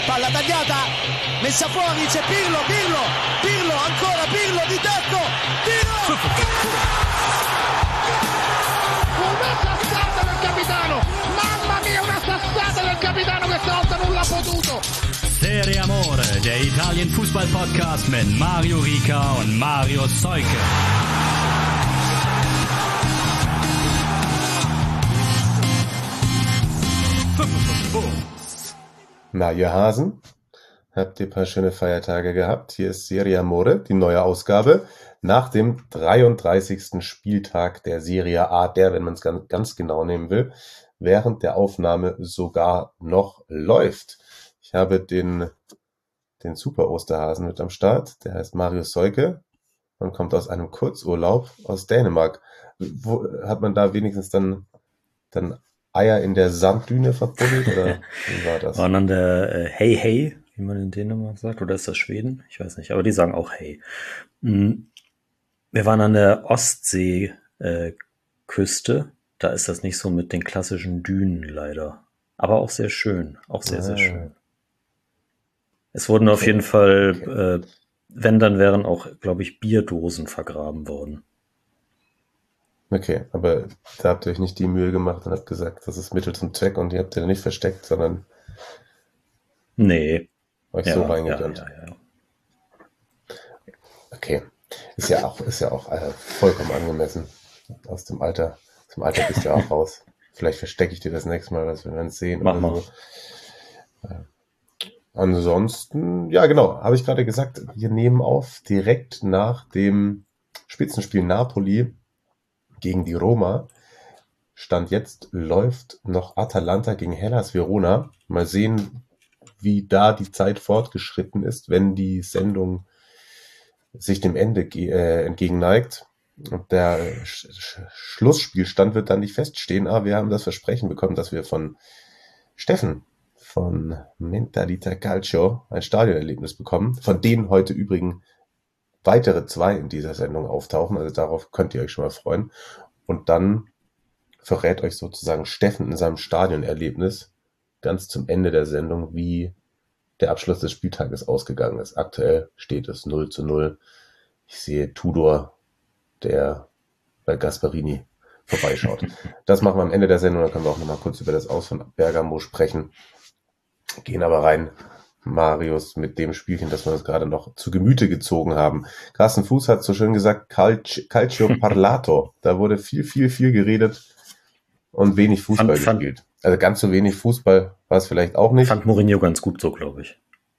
palla tagliata, messa fuori, c'è Pirlo, ancora Pirlo di tacco, tiro! Una sassata del capitano, mamma mia, una sassata del capitano, questa volta non l'ha potuto. Serie Amore, der Italien Fußball Podcast mit Mario Rica und Mario Seuke. Na, ihr Hasen, habt ihr ein paar schöne Feiertage gehabt? Hier ist Serie Amore, die neue Ausgabe, nach dem 33. Spieltag der Serie A, der, wenn man es ganz genau nehmen will, während der Aufnahme sogar noch läuft. Ich habe den Super Osterhasen mit am Start, der heißt Mario Seuke und kommt aus einem Kurzurlaub aus Dänemark. Wo hat man da wenigstens dann Eier in der Sanddüne verbuddelt, oder wie war das? Waren an der Hey Hey, wie man in Dänemark sagt, oder ist das Schweden? Ich weiß nicht, aber die sagen auch Hey. Wir waren an der Ostseeküste, da ist das nicht so mit den klassischen Dünen leider. Aber auch sehr schön, auch sehr schön. Es wurden auf jeden Fall, wenn, dann wären auch, glaube ich, Bierdosen vergraben worden. Okay, aber da habt ihr euch nicht die Mühe gemacht und habt gesagt, das ist Mittel zum Zweck und ihr habt ihr nicht versteckt, sondern Nee. euch so reingedrückt. Ja. Okay, ist ja auch vollkommen angemessen. Aus dem Alter bist du ja auch raus. Vielleicht verstecke ich dir das nächste Mal, was wir dann sehen. Mach oder so. Ansonsten, ja genau, habe ich gerade gesagt, wir nehmen auf direkt nach dem Spitzenspiel Napoli gegen die Roma. Stand jetzt läuft noch Atalanta gegen Hellas Verona. Mal sehen, wie da die Zeit fortgeschritten ist, wenn die Sendung sich dem Ende entgegenneigt. Und der Schlussspielstand wird dann nicht feststehen, aber wir haben das Versprechen bekommen, dass wir von Steffen von Mentalita Calcio ein Stadionerlebnis bekommen, von denen heute übrigens weitere 2 in dieser Sendung auftauchen, also darauf könnt ihr euch schon mal freuen. Und dann verrät euch sozusagen Steffen in seinem Stadionerlebnis ganz zum Ende der Sendung, wie der Abschluss des Spieltages ausgegangen ist. Aktuell steht es 0:0. Ich sehe Tudor, der bei Gasparini vorbeischaut. Das machen wir am Ende der Sendung, dann können wir auch nochmal kurz über das Aus von Bergamo sprechen. Gehen aber rein, Marius, mit dem Spielchen, das wir uns gerade noch zu Gemüte gezogen haben. Carsten Fuß hat so schön gesagt, Calcio Parlato. Da wurde viel geredet und wenig Fußball gespielt. Also ganz so wenig Fußball war es vielleicht auch nicht. Fand Mourinho ganz gut so, glaube ich.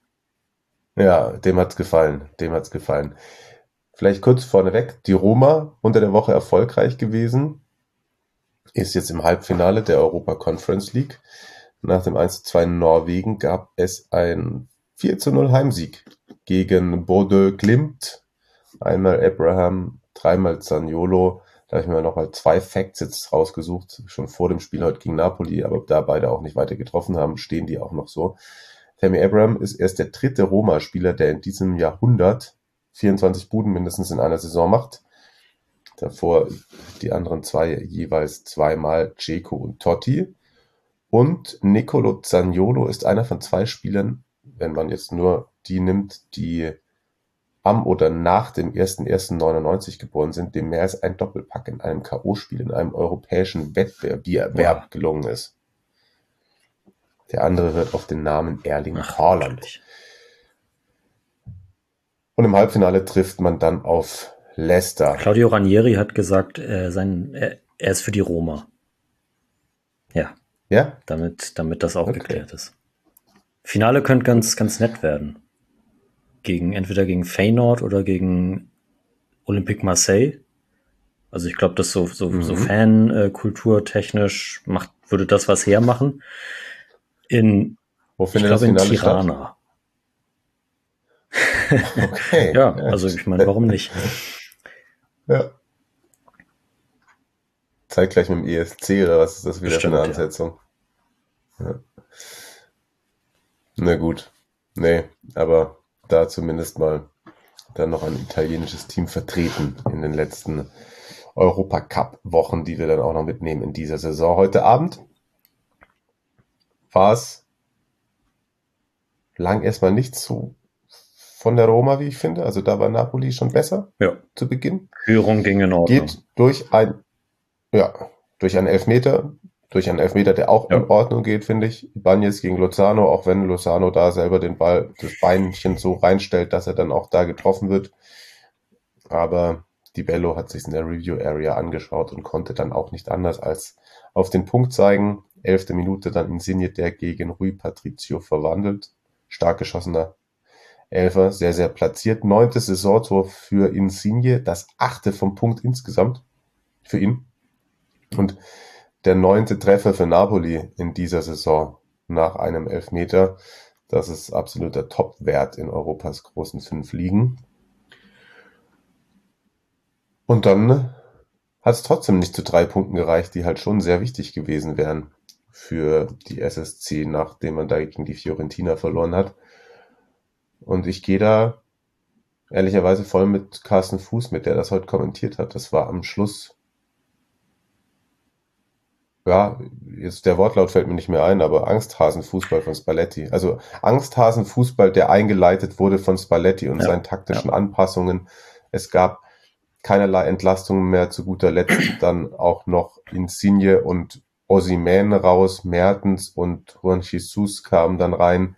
Ja, dem hat's gefallen. Vielleicht kurz vorneweg, die Roma unter der Woche erfolgreich gewesen, ist jetzt im Halbfinale der Europa Conference League. Nach dem 1:2 in Norwegen gab es ein 4:0 Heimsieg gegen Bodø Glimt. Einmal Abraham, 3-mal Zaniolo. Da habe ich mir nochmal 2 Facts jetzt rausgesucht, schon vor dem Spiel heute gegen Napoli, aber da beide auch nicht weiter getroffen haben, stehen die auch noch so. Tammy Abraham ist erst der 3. Roma-Spieler, der in diesem Jahrhundert 24 Buden mindestens in einer Saison macht. Davor die anderen 2 jeweils 2-mal Dzeko und Totti. Und Nicolo Zaniolo ist einer von 2 Spielern, wenn man jetzt nur die nimmt, die am oder nach dem 1.1.99 geboren sind, dem mehr als ein Doppelpack in einem K.O.-Spiel, in einem europäischen Wettbewerb gelungen ist. Der andere hört auf den Namen Erling Haaland. Und im Halbfinale trifft man dann auf Leicester. Claudio Ranieri hat gesagt, er ist für die Roma. Ja? Damit das auch geklärt ist. Finale könnte ganz nett werden. Entweder gegen Feyenoord oder gegen Olympique Marseille. Also ich glaube, das so Fankulturtechnisch würde das was hermachen. Wo findet das Finale Tirana. Okay. Ja, also ich meine, warum nicht? Ja. Zeitgleich mit dem ESC oder was ist das wieder Bestimmt, für eine Ansetzung? Ja. Na gut. Nee, aber da zumindest mal dann noch ein italienisches Team vertreten in den letzten Europacup-Wochen, die wir dann auch noch mitnehmen in dieser Saison. Heute Abend war es lang erstmal nichts so von der Roma, wie ich finde. Also da war Napoli schon besser zu Beginn. Führung ging in Ordnung. Geht durch einen Elfmeter, der auch in Ordnung geht, finde ich. Ibanez gegen Lozano, auch wenn Lozano da selber das Beinchen so reinstellt, dass er dann auch da getroffen wird. Aber Di Bello hat sich in der Review-Area angeschaut und konnte dann auch nicht anders als auf den Punkt zeigen. 11. Minute dann Insigne, der gegen Rui Patricio verwandelt. Stark geschossener Elfer, sehr, sehr platziert. 9. Saisontor für Insigne, das 8. vom Punkt insgesamt für ihn. Und der 9. Treffer für Napoli in dieser Saison nach einem Elfmeter. Das ist absoluter Top-Wert in Europas großen 5 Ligen. Und dann hat es trotzdem nicht zu 3 Punkten gereicht, die halt schon sehr wichtig gewesen wären für die SSC, nachdem man da gegen die Fiorentina verloren hat. Und ich gehe da ehrlicherweise voll mit Carsten Fuß mit, der das heute kommentiert hat. Das war am Schluss, ja, jetzt der Wortlaut fällt mir nicht mehr ein, aber Angsthasenfußball von Spalletti. Also Angsthasenfußball, der eingeleitet wurde von Spalletti und seinen taktischen Anpassungen. Es gab keinerlei Entlastungen mehr, zu guter Letzt dann auch noch Insigne und Osimhen raus, Mertens und Juan Jesus kamen dann rein.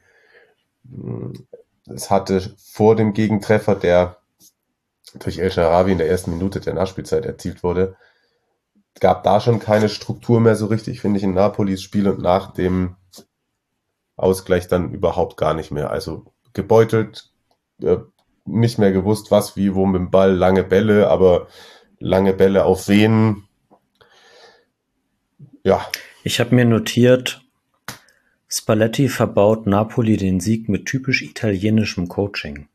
Es hatte vor dem Gegentreffer, der durch El Shaarawy in der ersten Minute der Nachspielzeit erzielt wurde, gab da schon keine Struktur mehr so richtig, finde ich, in Napolis Spiel, und nach dem Ausgleich dann überhaupt gar nicht mehr. Also gebeutelt, nicht mehr gewusst, was, wie, wo mit dem Ball, lange Bälle, aber lange Bälle auf wen? Ja. Ich habe mir notiert, Spalletti verbaut Napoli den Sieg mit typisch italienischem Coaching.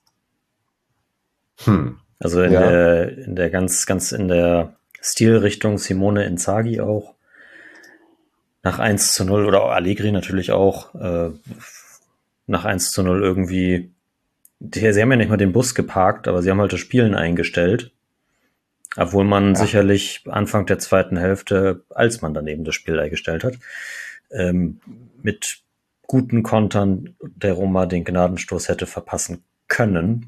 Also in der ganz in der Stilrichtung Simone Inzaghi auch. Nach 1:0 oder Allegri natürlich auch. Nach 1:0 irgendwie. Sie haben ja nicht mal den Bus geparkt, aber sie haben halt das Spielen eingestellt. Obwohl man sicherlich Anfang der zweiten Hälfte, als man daneben das Spiel eingestellt hat, mit guten Kontern der Roma den Gnadenstoß hätte verpassen können.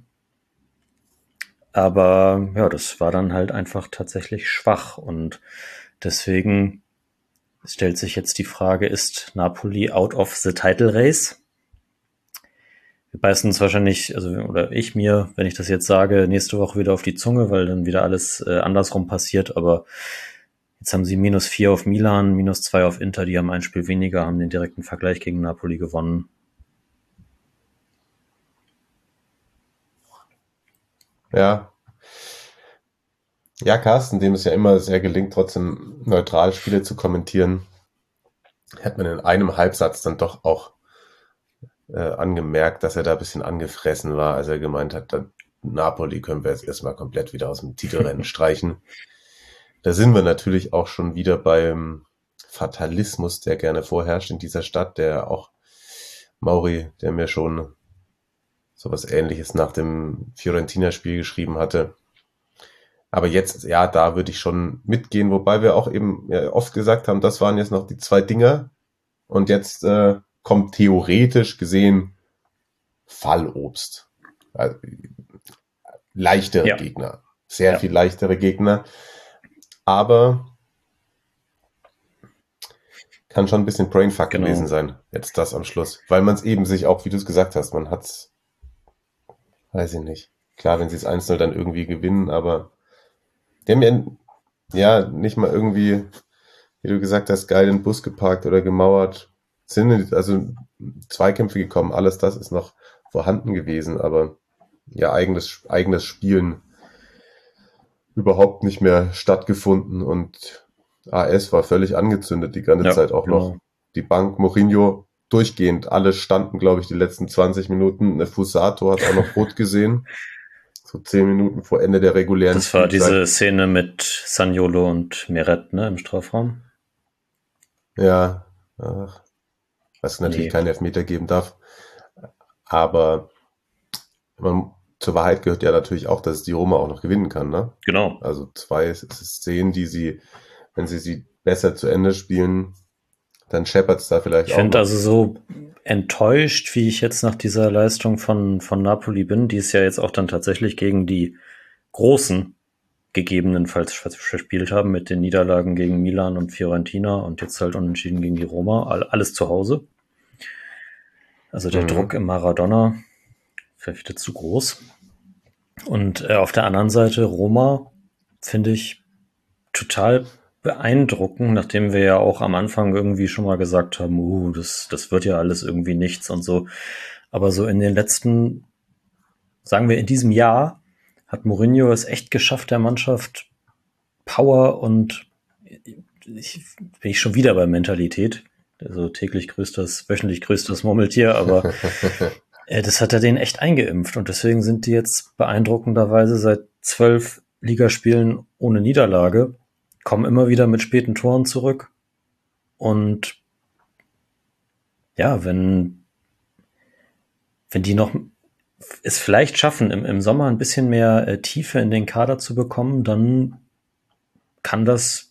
Aber ja, das war dann halt einfach tatsächlich schwach, und deswegen stellt sich jetzt die Frage, ist Napoli out of the title race? Wir beißen uns wahrscheinlich, oder ich mir, wenn ich das jetzt sage, nächste Woche wieder auf die Zunge, weil dann wieder alles andersrum passiert, aber jetzt haben sie -4 auf Milan, -2 auf Inter, die haben ein Spiel weniger, haben den direkten Vergleich gegen Napoli gewonnen. Ja, Carsten, dem es ja immer sehr gelingt, trotzdem neutral Spiele zu kommentieren, hat man in einem Halbsatz dann doch auch angemerkt, dass er da ein bisschen angefressen war, als er gemeint hat, Napoli können wir jetzt erstmal komplett wieder aus dem Titelrennen streichen. Da sind wir natürlich auch schon wieder beim Fatalismus, der gerne vorherrscht in dieser Stadt, der auch Mauri, der mir schon sowas Ähnliches nach dem Fiorentina-Spiel geschrieben hatte. Aber jetzt, ja, da würde ich schon mitgehen, wobei wir auch eben oft gesagt haben, das waren jetzt noch die 2 Dinger, und jetzt kommt theoretisch gesehen Fallobst. Also, leichtere Gegner, sehr viel leichtere Gegner, aber kann schon ein bisschen Brainfuck gewesen sein, jetzt das am Schluss, weil man es eben sich auch, wie du es gesagt hast, man hat's, weiß ich nicht, klar, wenn sie es 1:0 dann irgendwie gewinnen, aber die haben ja nicht mal irgendwie, wie du gesagt hast, geil den Bus geparkt oder gemauert, sind also Zweikämpfe gekommen, alles das ist noch vorhanden gewesen, aber ja, eigenes Spielen überhaupt nicht mehr stattgefunden, und AS war völlig angezündet die ganze Zeit auch noch. Die Bank, Mourinho durchgehend, alle standen, glaube ich, die letzten 20 Minuten. Fusato hat auch noch rot gesehen, so 10 Minuten vor Ende der regulären Das war diese Szene mit Zaniolo und Meret, ne, im Strafraum. Ja, was es natürlich keinen Elfmeter geben darf. Aber zur Wahrheit gehört ja natürlich auch, dass die Roma auch noch gewinnen kann, ne? Genau. Also 2 Szenen, die sie, wenn sie besser zu Ende spielen, dann scheppert es da vielleicht Ich auch. finde also so enttäuscht, wie ich jetzt nach dieser Leistung von Napoli bin, die es ja jetzt auch dann tatsächlich gegen die Großen gegebenenfalls verspielt haben, mit den Niederlagen gegen Milan und Fiorentina und jetzt halt unentschieden gegen die Roma, alles zu Hause. Also der Druck im Maradona vielleicht wieder zu groß. Und auf der anderen Seite Roma finde ich total beeindruckend, nachdem wir ja auch am Anfang irgendwie schon mal gesagt haben, das wird ja alles irgendwie nichts und so. Aber so in den letzten, sagen wir in diesem Jahr, hat Mourinho es echt geschafft, der Mannschaft Power und bin ich schon wieder bei Mentalität. Also wöchentlich grüßt das Murmeltier, aber das hat er denen echt eingeimpft und deswegen sind die jetzt beeindruckenderweise seit 12 Ligaspielen ohne Niederlage, kommen immer wieder mit späten Toren zurück und ja, wenn die noch es vielleicht schaffen, im Sommer ein bisschen mehr Tiefe in den Kader zu bekommen, dann kann das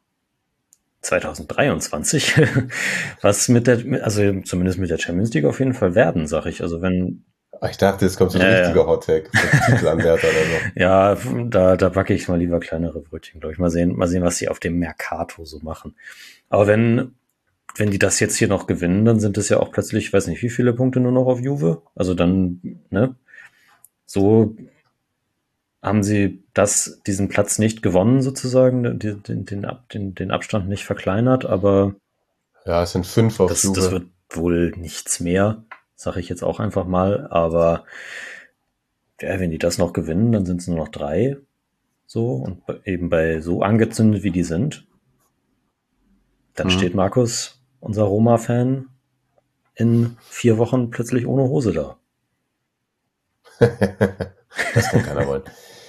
2023 was also zumindest mit der Champions League auf jeden Fall werden, sag ich. Also wenn Ich dachte, jetzt kommt so ein richtiger Hottag, so ein Titelanwärter oder so. Ja, da backe ich mal lieber kleinere Brötchen, glaube ich. Mal sehen, was sie auf dem Mercato so machen. Aber wenn die das jetzt hier noch gewinnen, dann sind es ja auch plötzlich, ich weiß nicht, wie viele Punkte nur noch auf Juve. Also dann, ne, so haben sie diesen Platz nicht gewonnen sozusagen, den Abstand nicht verkleinert, aber ja, es sind 5 auf Juve. Das wird wohl nichts mehr, sage ich jetzt auch einfach mal, aber ja, wenn die das noch gewinnen, dann sind es nur noch 3, so, und eben bei so angezündet, wie die sind, dann steht Markus, unser Roma-Fan, in 4 Wochen plötzlich ohne Hose da. Das kann keiner wollen.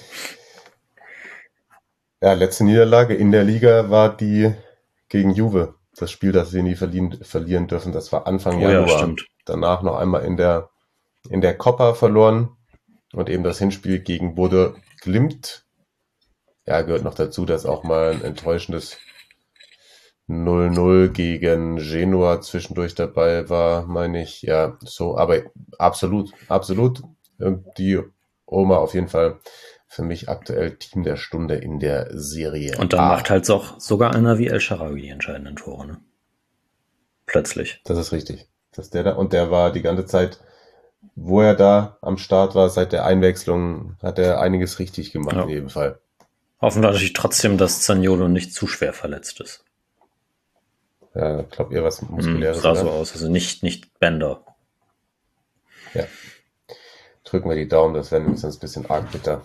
Ja, letzte Niederlage in der Liga war die gegen Juve. Das Spiel, das wir nie verlieren dürfen, das war Anfang Januar. Ja, stimmt. Danach noch einmal in der Coppa verloren und eben das Hinspiel gegen Bodo Glimt. Ja, gehört noch dazu, dass auch mal ein enttäuschendes 0-0 gegen Genua zwischendurch dabei war, meine ich. Ja, so, aber absolut. Die Roma auf jeden Fall für mich aktuell Team der Stunde in der Serie. Und dann macht halt auch sogar einer wie El Shaarawy die entscheidenden Tore, ne? Plötzlich. Das ist richtig. Und der war die ganze Zeit, wo er da am Start war, seit der Einwechslung, hat er einiges richtig gemacht in jedem Fall. Hoffen wir natürlich trotzdem, dass Zaniolo nicht zu schwer verletzt ist. Ja, ich glaube eher was Muskuläres. Sah so aus, also nicht Bänder. Ja. Drücken wir die Daumen, das wäre sonst ein bisschen arg bitter.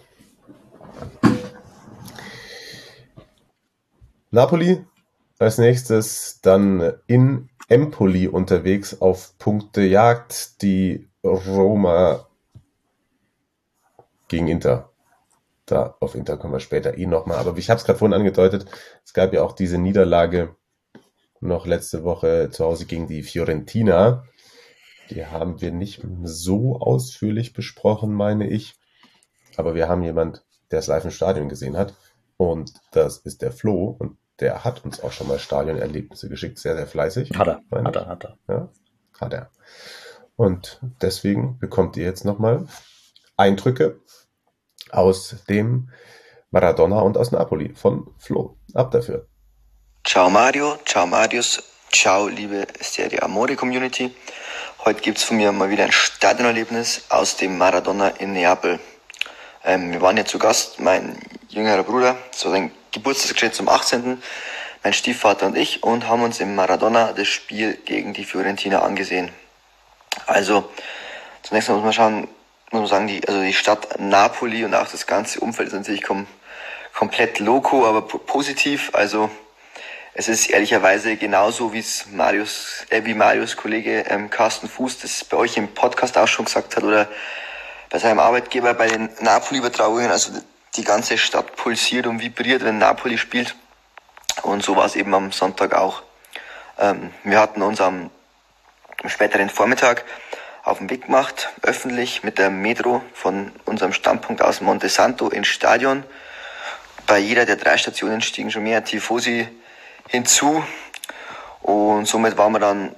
Napoli als nächstes dann in Empoli unterwegs auf Punktejagd, die Roma gegen Inter. Da auf Inter kommen wir später nochmal. Aber ich habe es gerade vorhin angedeutet, es gab ja auch diese Niederlage noch letzte Woche zu Hause gegen die Fiorentina. Die haben wir nicht so ausführlich besprochen, meine ich. Aber wir haben jemand, der es live im Stadion gesehen hat. Und das ist der Flo. Und der hat uns auch schon mal Stadionerlebnisse geschickt. Sehr, sehr fleißig. Hat er. Ja, hat er. Und deswegen bekommt ihr jetzt nochmal Eindrücke aus dem Maradona und aus Napoli von Flo. Ab dafür. Ciao Mario, ciao Marius, ciao liebe Serie Amore Community. Heute gibt es von mir mal wieder ein Stadionerlebnis aus dem Maradona in Neapel. Wir waren ja zu Gast, mein jüngerer Bruder, so sein Geburtstagsgeschenk zum 18., mein Stiefvater und ich, und haben uns im Maradona das Spiel gegen die Fiorentina angesehen. Also zunächst mal muss man sagen, die Stadt Napoli und auch das ganze Umfeld ist natürlich komplett loco, aber positiv. Also es ist ehrlicherweise genauso, wie Marius Kollege Carsten Fuß das bei euch im Podcast auch schon gesagt hat oder bei seinem Arbeitgeber bei den Napoli-Übertragungen. Also die ganze Stadt pulsiert und vibriert, wenn Napoli spielt. Und so war es eben am Sonntag auch. Wir hatten uns am späteren Vormittag auf den Weg gemacht, öffentlich mit der Metro von unserem Standpunkt aus Monte Santo ins Stadion. Bei jeder der 3 Stationen stiegen schon mehr Tifosi hinzu Und somit waren wir dann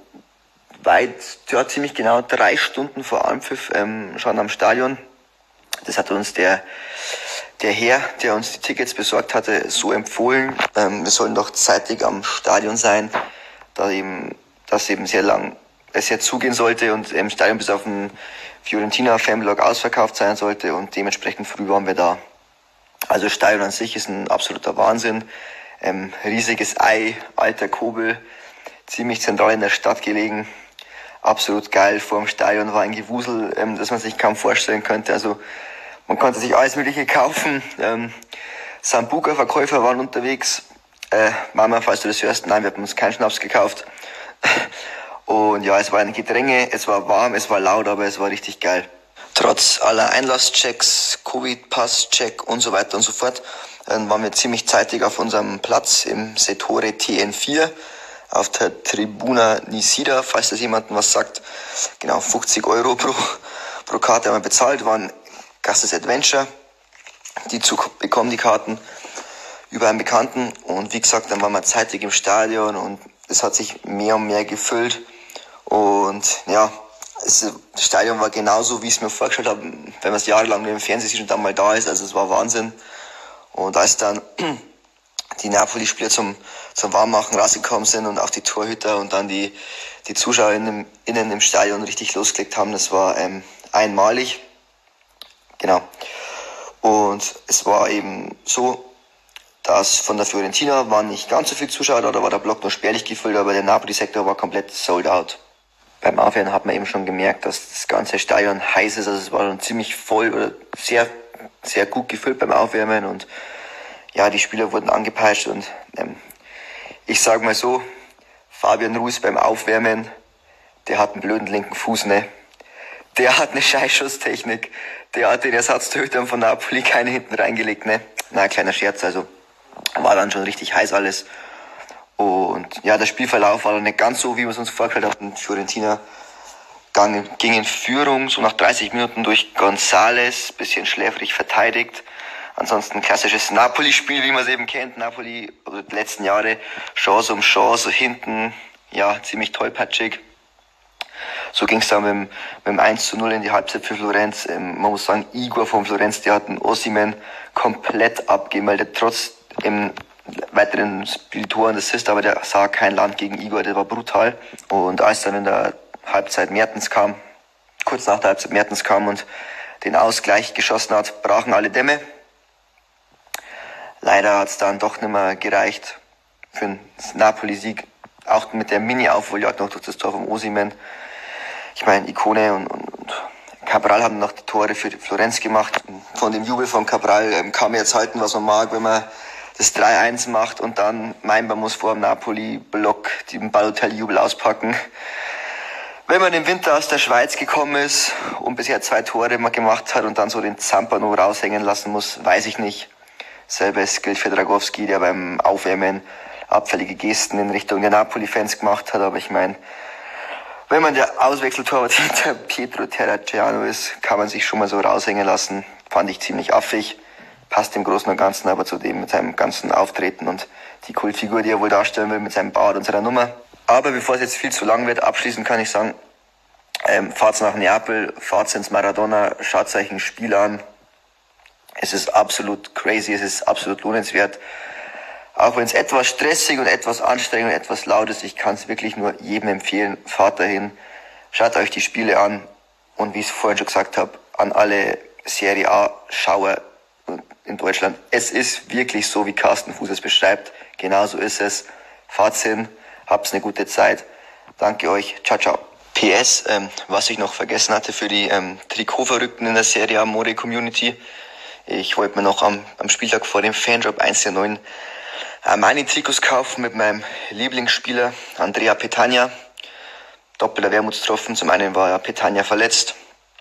ziemlich genau 3 Stunden vor Anpfiff schon am Stadion. Das hat uns der Herr, der uns die Tickets besorgt hatte, so empfohlen. Wir sollen doch zeitig am Stadion sein, da das eben sehr zugehen sollte und im Stadion bis auf den Fiorentina-Fanblock ausverkauft sein sollte und dementsprechend früh waren wir da. Also Stadion an sich ist ein absoluter Wahnsinn. Riesiges Ei, alter Kobel, ziemlich zentral in der Stadt gelegen. Absolut geil. Vor dem Stadion war ein Gewusel, das man sich kaum vorstellen könnte. Also man konnte sich alles Mögliche kaufen. Sambuca-Verkäufer waren unterwegs. Mama, falls du das hörst, nein, wir haben uns keinen Schnaps gekauft. Und ja, es war ein Gedränge, es war warm, es war laut, aber es war richtig geil. Trotz aller Einlasschecks, Covid-Pass-Check und so weiter und so fort, waren wir ziemlich zeitig auf unserem Platz im Settore TN4 auf der Tribuna Nisida, falls das jemandem was sagt. Genau, 50 Euro pro Karte haben wir bezahlt, waren Gastes Adventure. Die bekommen die Karten über einen Bekannten und wie gesagt, dann waren wir zeitig im Stadion und es hat sich mehr und mehr gefüllt und ja, das Stadion war genauso, wie ich es mir vorgestellt habe, wenn man es jahrelang im Fernsehen sieht und dann mal da ist, also es war Wahnsinn. Und als dann die Napoli-Spieler zum Warmmachen rausgekommen sind und auch die Torhüter und dann die Zuschauer innen im Stadion richtig losgelegt haben, das war einmalig. Genau. Und es war eben so, dass von der Fiorentina waren nicht ganz so viele Zuschauer da war der Block nur spärlich gefüllt, aber der Napoli-Sektor war komplett sold out. Beim Aufwärmen hat man eben schon gemerkt, dass das ganze Stadion heiß ist, also es war schon ziemlich voll oder sehr, sehr gut gefüllt beim Aufwärmen und ja, die Spieler wurden angepeitscht und ich sag mal so, Fabian Ruiz beim Aufwärmen, der hat einen blöden linken Fuß, ne? Der hat eine Scheißschusstechnik, der hat den Ersatztorhütern von Napoli keine hinten reingelegt, ne? Na, kleiner Scherz, also war dann schon richtig heiß alles. Und ja, der Spielverlauf war dann nicht ganz so, wie wir es uns vorgestellt hatten. Fiorentina ging in Führung, so nach 30 Minuten durch González, bisschen schläfrig verteidigt. Ansonsten klassisches Napoli-Spiel, wie man es eben kennt. Napoli, also die letzten Jahre, Chance um Chance, hinten, ja, ziemlich tollpatschig. So ging es dann mit dem 1:0 in die Halbzeit für Florenz. Man muss sagen, Igor von Florenz, der hat den Osimhen komplett abgemeldet, trotz im weiteren Spieltor und Assist, aber der sah kein Land gegen Igor, der war brutal. Und als dann in der Halbzeit Mertens kam, kurz nach der Halbzeit Mertens kam und den Ausgleich geschossen hat, brachen alle Dämme. Leider hat es dann doch nicht mehr gereicht für einen Napoli-Sieg, auch mit der Mini-Aufholjagd noch durch das Tor vom Osimhen. Ich meine, Ikone und Cabral haben noch die Tore für Florenz gemacht. Von dem Jubel von Cabral kann man jetzt halten, was man mag, wenn man das 3-1 macht und dann meint, man muss vor dem Napoli-Block den Balotelli-Jubel auspacken. Wenn man im Winter aus der Schweiz gekommen ist und bisher 2 Tore mal gemacht hat und dann so den Zampano raushängen lassen muss, weiß ich nicht. Selbes gilt für Dragowski, der beim Aufwärmen abfällige Gesten in Richtung der Napoli-Fans gemacht hat, aber ich meine, wenn man der Auswechseltorwart hinter Pietro Terracciano ist, kann man sich schon mal so raushängen lassen. Fand ich ziemlich affig. Passt im Großen und Ganzen aber zu dem mit seinem ganzen Auftreten und die Kultfigur, die er wohl darstellen will mit seinem Bart und seiner Nummer. Aber bevor es jetzt viel zu lang wird, abschließend kann ich sagen, fahrt's nach Neapel, fahrt's ins Maradona, schaut euch ein Spiel an. Es ist absolut crazy, es ist absolut lohnenswert. Auch wenn es etwas stressig und etwas anstrengend und etwas laut ist, ich kann es wirklich nur jedem empfehlen, fahrt dahin, schaut euch die Spiele an und wie ich es vorhin schon gesagt habe, an alle Serie A-Schauer in Deutschland. Es ist wirklich so, wie Carsten Fuß es beschreibt. Genauso ist es. Fahrt's hin, habt's eine gute Zeit. Danke euch. Ciao, ciao. PS, was ich noch vergessen hatte für die Trikotverrückten in der Serie A Amore Community. Ich wollte mir noch am Spieltag vor dem Fandrop 1.9 meine Trikots kaufen mit meinem Lieblingsspieler Andrea Petagna. Doppelter Wermutstropfen. Zum einen war ja Petagna verletzt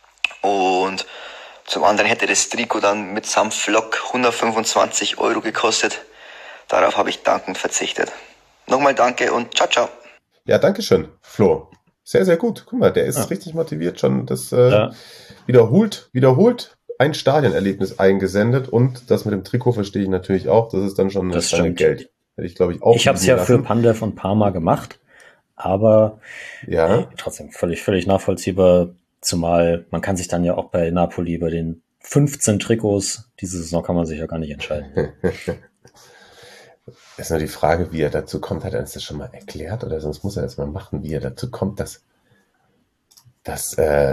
und zum anderen hätte das Trikot dann mit samt Flock 125 € gekostet. Darauf habe ich dankend verzichtet. Nochmal danke und ciao, ciao. Ja, danke schön, Flo. Sehr, sehr gut. Guck mal, der ist richtig motiviert schon. Das wiederholt ein Stadionerlebnis eingesendet und das mit dem Trikot verstehe ich natürlich auch. Das ist dann schon das Geld. Hätte ich, glaube ich, auch. Ich habe es ja für Pandev und Parma gemacht Aber Ja, trotzdem völlig nachvollziehbar, zumal man kann sich dann ja auch bei Napoli bei den 15 Trikots diese Saison kann man sich ja gar nicht entscheiden. ist nur die Frage, wie er dazu kommt. Hat er uns das schon mal erklärt? Oder sonst muss er das mal machen, wie er dazu kommt, dass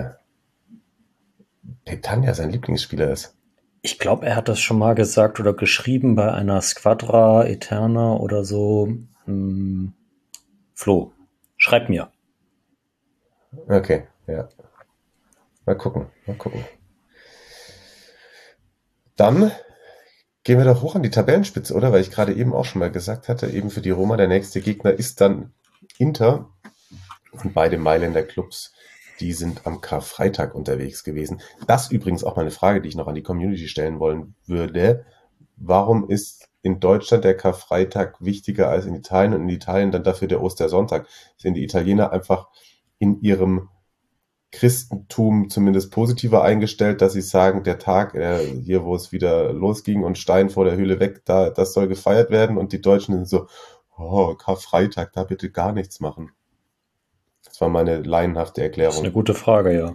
Petagna sein Lieblingsspieler ist. Ich glaube, er hat das schon mal gesagt oder geschrieben bei einer Squadra Eterna oder so. Flo, schreib mir. Okay, ja. Mal gucken. Dann gehen wir doch hoch an die Tabellenspitze, oder? Weil ich gerade eben auch schon mal gesagt hatte, eben für die Roma der nächste Gegner ist dann Inter. Und beide Mailänder Clubs, die sind am Karfreitag unterwegs gewesen. Das übrigens auch mal eine Frage, die ich noch an die Community stellen wollen würde. Warum ist in Deutschland der Karfreitag wichtiger als in Italien und in Italien dann dafür der Ostersonntag? Sind die Italiener einfach in ihrem Christentum zumindest positiver eingestellt, dass sie sagen, der Tag, hier wo es wieder losging und Stein vor der Höhle weg, das soll gefeiert werden, und die Deutschen sind so, oh, Karfreitag, da bitte gar nichts machen. Das war meine laienhafte Das ist Erklärung. eine gute Frage, ja.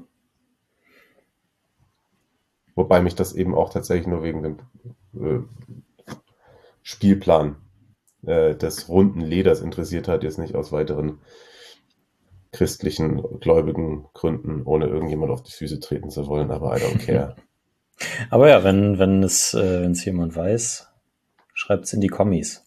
Wobei mich das eben auch tatsächlich nur wegen dem Spielplan des runden Leders interessiert hat, jetzt nicht aus weiteren christlichen, gläubigen Gründen, ohne irgendjemand auf die Füße treten zu wollen, aber I don't care. Aber ja, wenn es jemand weiß, schreibt es in die Kommis.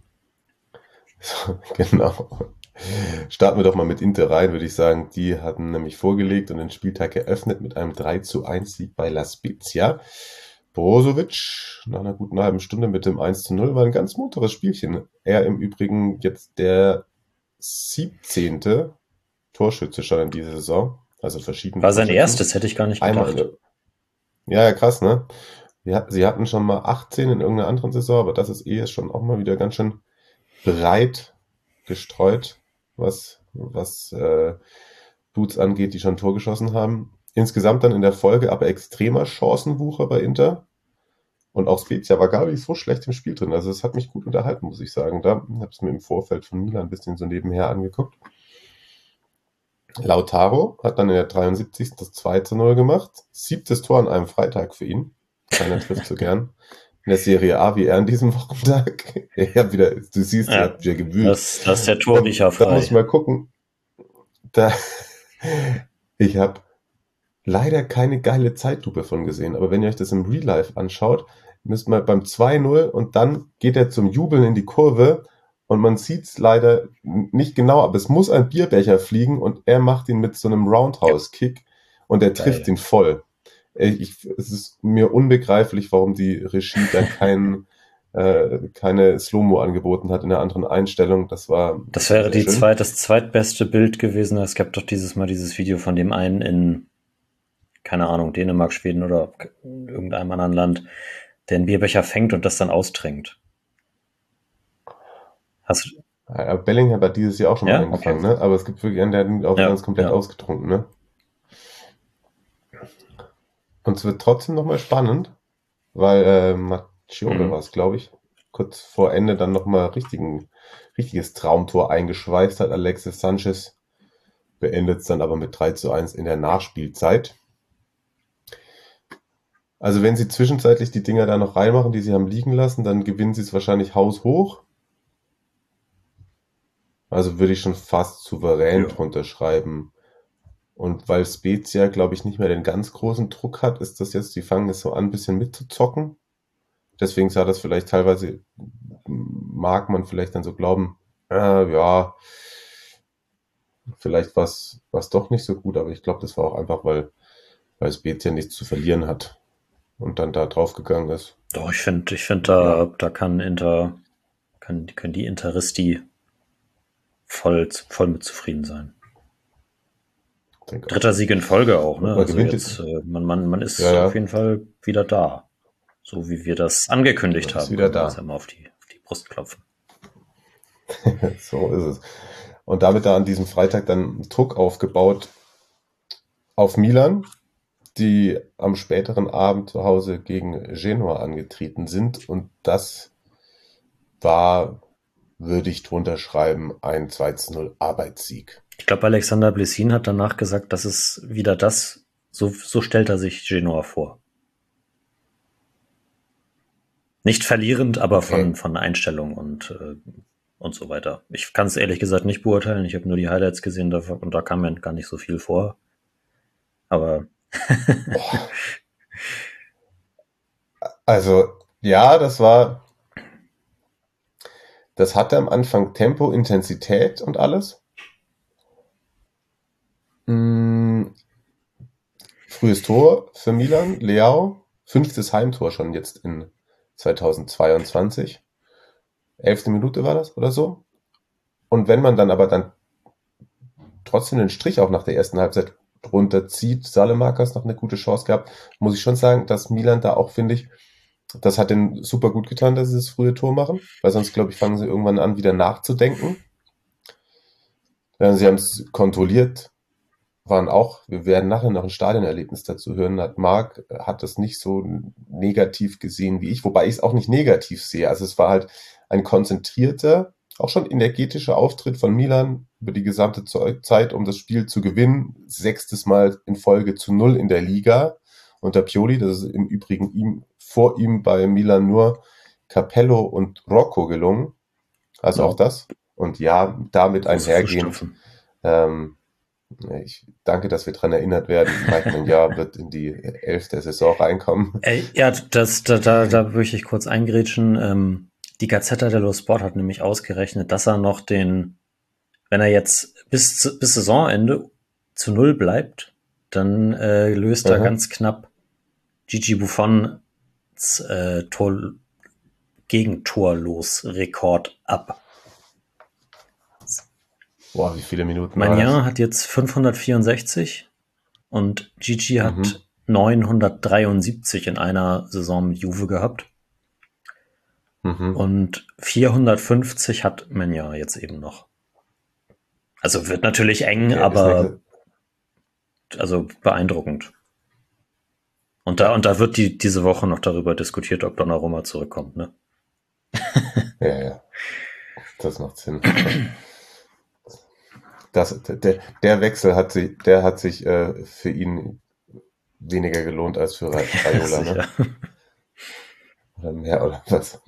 Genau. Starten wir doch mal mit Inter rein, würde ich sagen. Die hatten nämlich vorgelegt und den Spieltag eröffnet mit einem 3:1 Sieg bei La Spezia. Brozovic nach einer guten halben Stunde mit dem 1:0 war ein ganz munteres Spielchen. Er im Übrigen jetzt der 17. Torschütze schon in dieser Saison. Also verschiedene War sein Torschützen. erstes, hätte ich gar nicht gedacht. Ja, krass, ne? Sie hatten schon mal 18 in irgendeiner anderen Saison, aber das ist schon auch mal wieder ganz schön breit gestreut, was Dudes angeht, die schon ein Tor geschossen haben. Insgesamt dann in der Folge aber extremer Chancenwucher bei Inter. Und auch Spezia war gar nicht so schlecht im Spiel drin. Also es hat mich gut unterhalten, muss ich sagen. Da habe ich es mir im Vorfeld von Milan ein bisschen so nebenher angeguckt. Lautaro hat dann in der 73. das 2:0 gemacht. 7. Tor an einem Freitag für ihn. Keiner trifft so gern. In der Serie A wie er an diesem Wochentag. Du siehst, er hat wieder gewühlt. Das ist der Torriecher frei. Da muss ich mal gucken. Ich habe leider keine geile Zeitlupe von gesehen, aber wenn ihr euch das im Real Life anschaut, müsst mal beim 2:0 und dann geht er zum Jubeln in die Kurve und man sieht es leider nicht genau, aber es muss ein Bierbecher fliegen und er macht ihn mit so einem Roundhouse-Kick und er trifft ihn voll. Es ist mir unbegreiflich, warum die Regie da keine Slow-Mo angeboten hat in einer anderen Einstellung. Das wäre das zweitbeste Bild gewesen. Es gab doch dieses Video von dem einen in, keine Ahnung, Dänemark, Schweden oder irgendeinem anderen Land, der einen Bierbecher fängt und das dann austrinkt. Bellingham hat dieses Jahr auch schon mal angefangen, ne? Aber es gibt wirklich einen, der hat ihn auch ganz komplett ausgetrunken, ne? Und es wird trotzdem nochmal spannend, weil Macchione war es, glaube ich, kurz vor Ende dann nochmal richtiges Traumtor eingeschweißt hat. Alexis Sanchez beendet es dann aber mit 3:1 in der Nachspielzeit. Also wenn sie zwischenzeitlich die Dinger da noch reinmachen, die sie haben liegen lassen, dann gewinnen sie es wahrscheinlich haushoch. Also würde ich schon fast souverän drunter schreiben. Und weil Spezia, glaube ich, nicht mehr den ganz großen Druck hat, ist das jetzt, die fangen es so an, ein bisschen mitzuzocken. Deswegen sah das vielleicht teilweise, mag man vielleicht dann so glauben, vielleicht was doch nicht so gut, aber ich glaube, das war auch einfach, weil Spezia nichts zu verlieren hat und dann da drauf gegangen ist. Doch, ich finde, da können die Interisti voll mit zufrieden sein. Dritter Sieg in Folge auch, ne? Also jetzt, man ist auf jeden Fall wieder da. So wie wir das angekündigt haben. Wieder da. Uns auf die Brust klopfen. So ist es. Und damit da an diesem Freitag dann Druck aufgebaut auf Milan, die am späteren Abend zu Hause gegen Genoa angetreten sind. Und das war würde ich drunter schreiben, ein 2:0 Arbeitssieg. Ich glaube, Alexander Blessin hat danach gesagt, das ist wieder so stellt er sich Genoa vor. Nicht verlierend, aber von Einstellung und so weiter. Ich kann es ehrlich gesagt nicht beurteilen. Ich habe nur die Highlights gesehen und da kam mir gar nicht so viel vor. Aber Also, ja, das hatte am Anfang Tempo, Intensität und alles. Frühes Tor für Milan, Leao, 5. Heimtor schon jetzt in 2022. 11. Minute war das oder so. Und wenn man dann aber trotzdem den Strich auch nach der ersten Halbzeit runterzieht, Salemakas noch eine gute Chance gehabt, muss ich schon sagen, dass Milan da auch, finde ich, das hat denen super gut getan, dass sie das frühe Tor machen, weil sonst, glaube ich, fangen sie irgendwann an, wieder nachzudenken. Sie haben es kontrolliert, wir werden nachher noch ein Stadionerlebnis dazu hören, Marc hat das nicht so negativ gesehen wie ich, wobei ich es auch nicht negativ sehe. Also es war halt ein konzentrierter, auch schon energetischer Auftritt von Milan über die gesamte Zeit, um das Spiel zu gewinnen. 6. Mal in Folge zu 0 in der Liga unter Pioli. Das ist im Übrigen vor ihm bei Milan nur Capello und Rocco gelungen. Also auch das. Und ja, damit einhergehend. Ich danke, dass wir daran erinnert werden. Mike Maignan wird in die 11. Saison reinkommen. Ja, da möchte ich kurz eingrätschen. Die Gazzetta dello Sport hat nämlich ausgerechnet, dass er noch wenn er jetzt bis Saisonende zu 0 bleibt, dann löst er ganz knapp Gigi Buffons Gegentorlos-Rekord ab. Boah, wie viele Minuten? Maignan hat jetzt 564 und Gigi hat 973 in einer Saison mit Juve gehabt. Und 450 hat Maignan jetzt eben noch. Also wird natürlich eng, aber also beeindruckend. Und da wird diese Woche noch darüber diskutiert, ob Donnarumma zurückkommt, ne? Ja. Das macht Sinn. Der Wechsel hat sich für ihn weniger gelohnt als für Raiola, ne? Oder mehr oder was.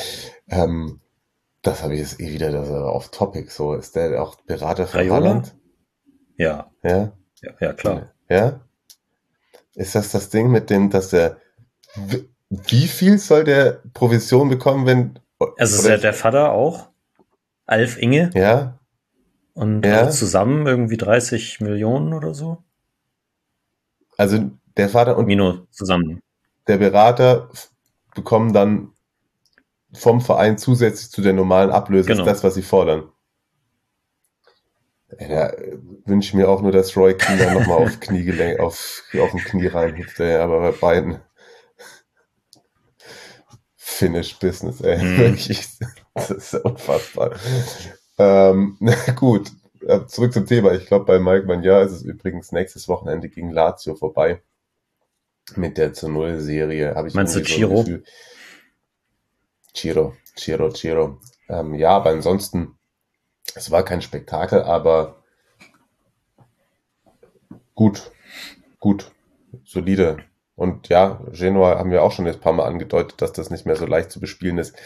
Das habe ich jetzt wieder das off-topic. So, ist der auch Berater für Haaland? Ja. Ja? Ja, klar. Ja? Ist das Ding mit dem, dass wie viel soll der Provision bekommen, wenn... Also ist der Vater auch? Alf Inge? Ja. Und also zusammen irgendwie 30 Millionen oder so? Also der Vater und Mino zusammen. Der Berater bekommen dann vom Verein zusätzlich zu der normalen Ablöse das, was sie fordern. Da wünsche ich mir auch nur, dass Roy Keane dann nochmal auf dem Knie reinhüpft, aber bei beiden Finish Business, wirklich, das ist unfassbar. Gut, zurück zum Thema. Ich glaube, bei Mike Maignan ist es übrigens nächstes Wochenende gegen Lazio vorbei. Mit der zu 0-Serie habe ich Meinst du Ciro? So Ciro. Ja, aber ansonsten, es war kein Spektakel, aber gut, solide. Und ja, Genoa haben wir auch schon jetzt ein paar Mal angedeutet, dass das nicht mehr so leicht zu bespielen ist.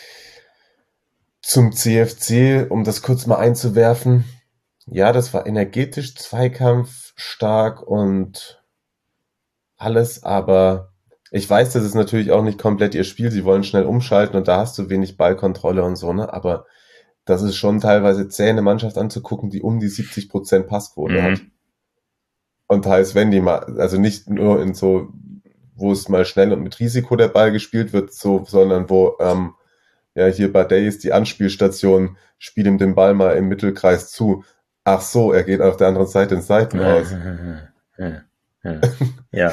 Zum CFC, um das kurz mal einzuwerfen. Ja, das war energetisch, Zweikampf, stark und alles, aber ich weiß, das ist natürlich auch nicht komplett ihr Spiel. Sie wollen schnell umschalten und da hast du wenig Ballkontrolle und so, ne? Aber das ist schon teilweise zäh, eine Mannschaft anzugucken, die um die 70% Passquote hat. Und heißt, wenn die mal, also nicht nur in so, wo es mal schnell und mit Risiko der Ball gespielt wird, so, sondern wo, hier bei Day ist die Anspielstation, spiel ihm den Ball mal im Mittelkreis zu. Ach so, er geht auf der anderen Seite ins Seiten aus. Ja.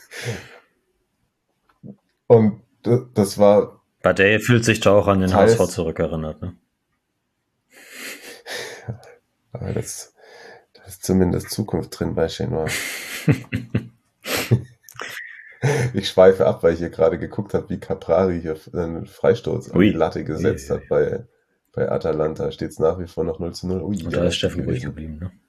Und das war... Badei fühlt sich da auch an den HSV zurückerinnert, ne? Aber das ist zumindest Zukunft drin bei Genoa. Ich schweife ab, weil ich hier gerade geguckt habe, wie Caprari hier einen Freistoß an die Latte gesetzt hat bei Bei Atalanta steht es nach wie vor noch 0:0. Ui, Und da ist Steffen ruhig geblieben, ne?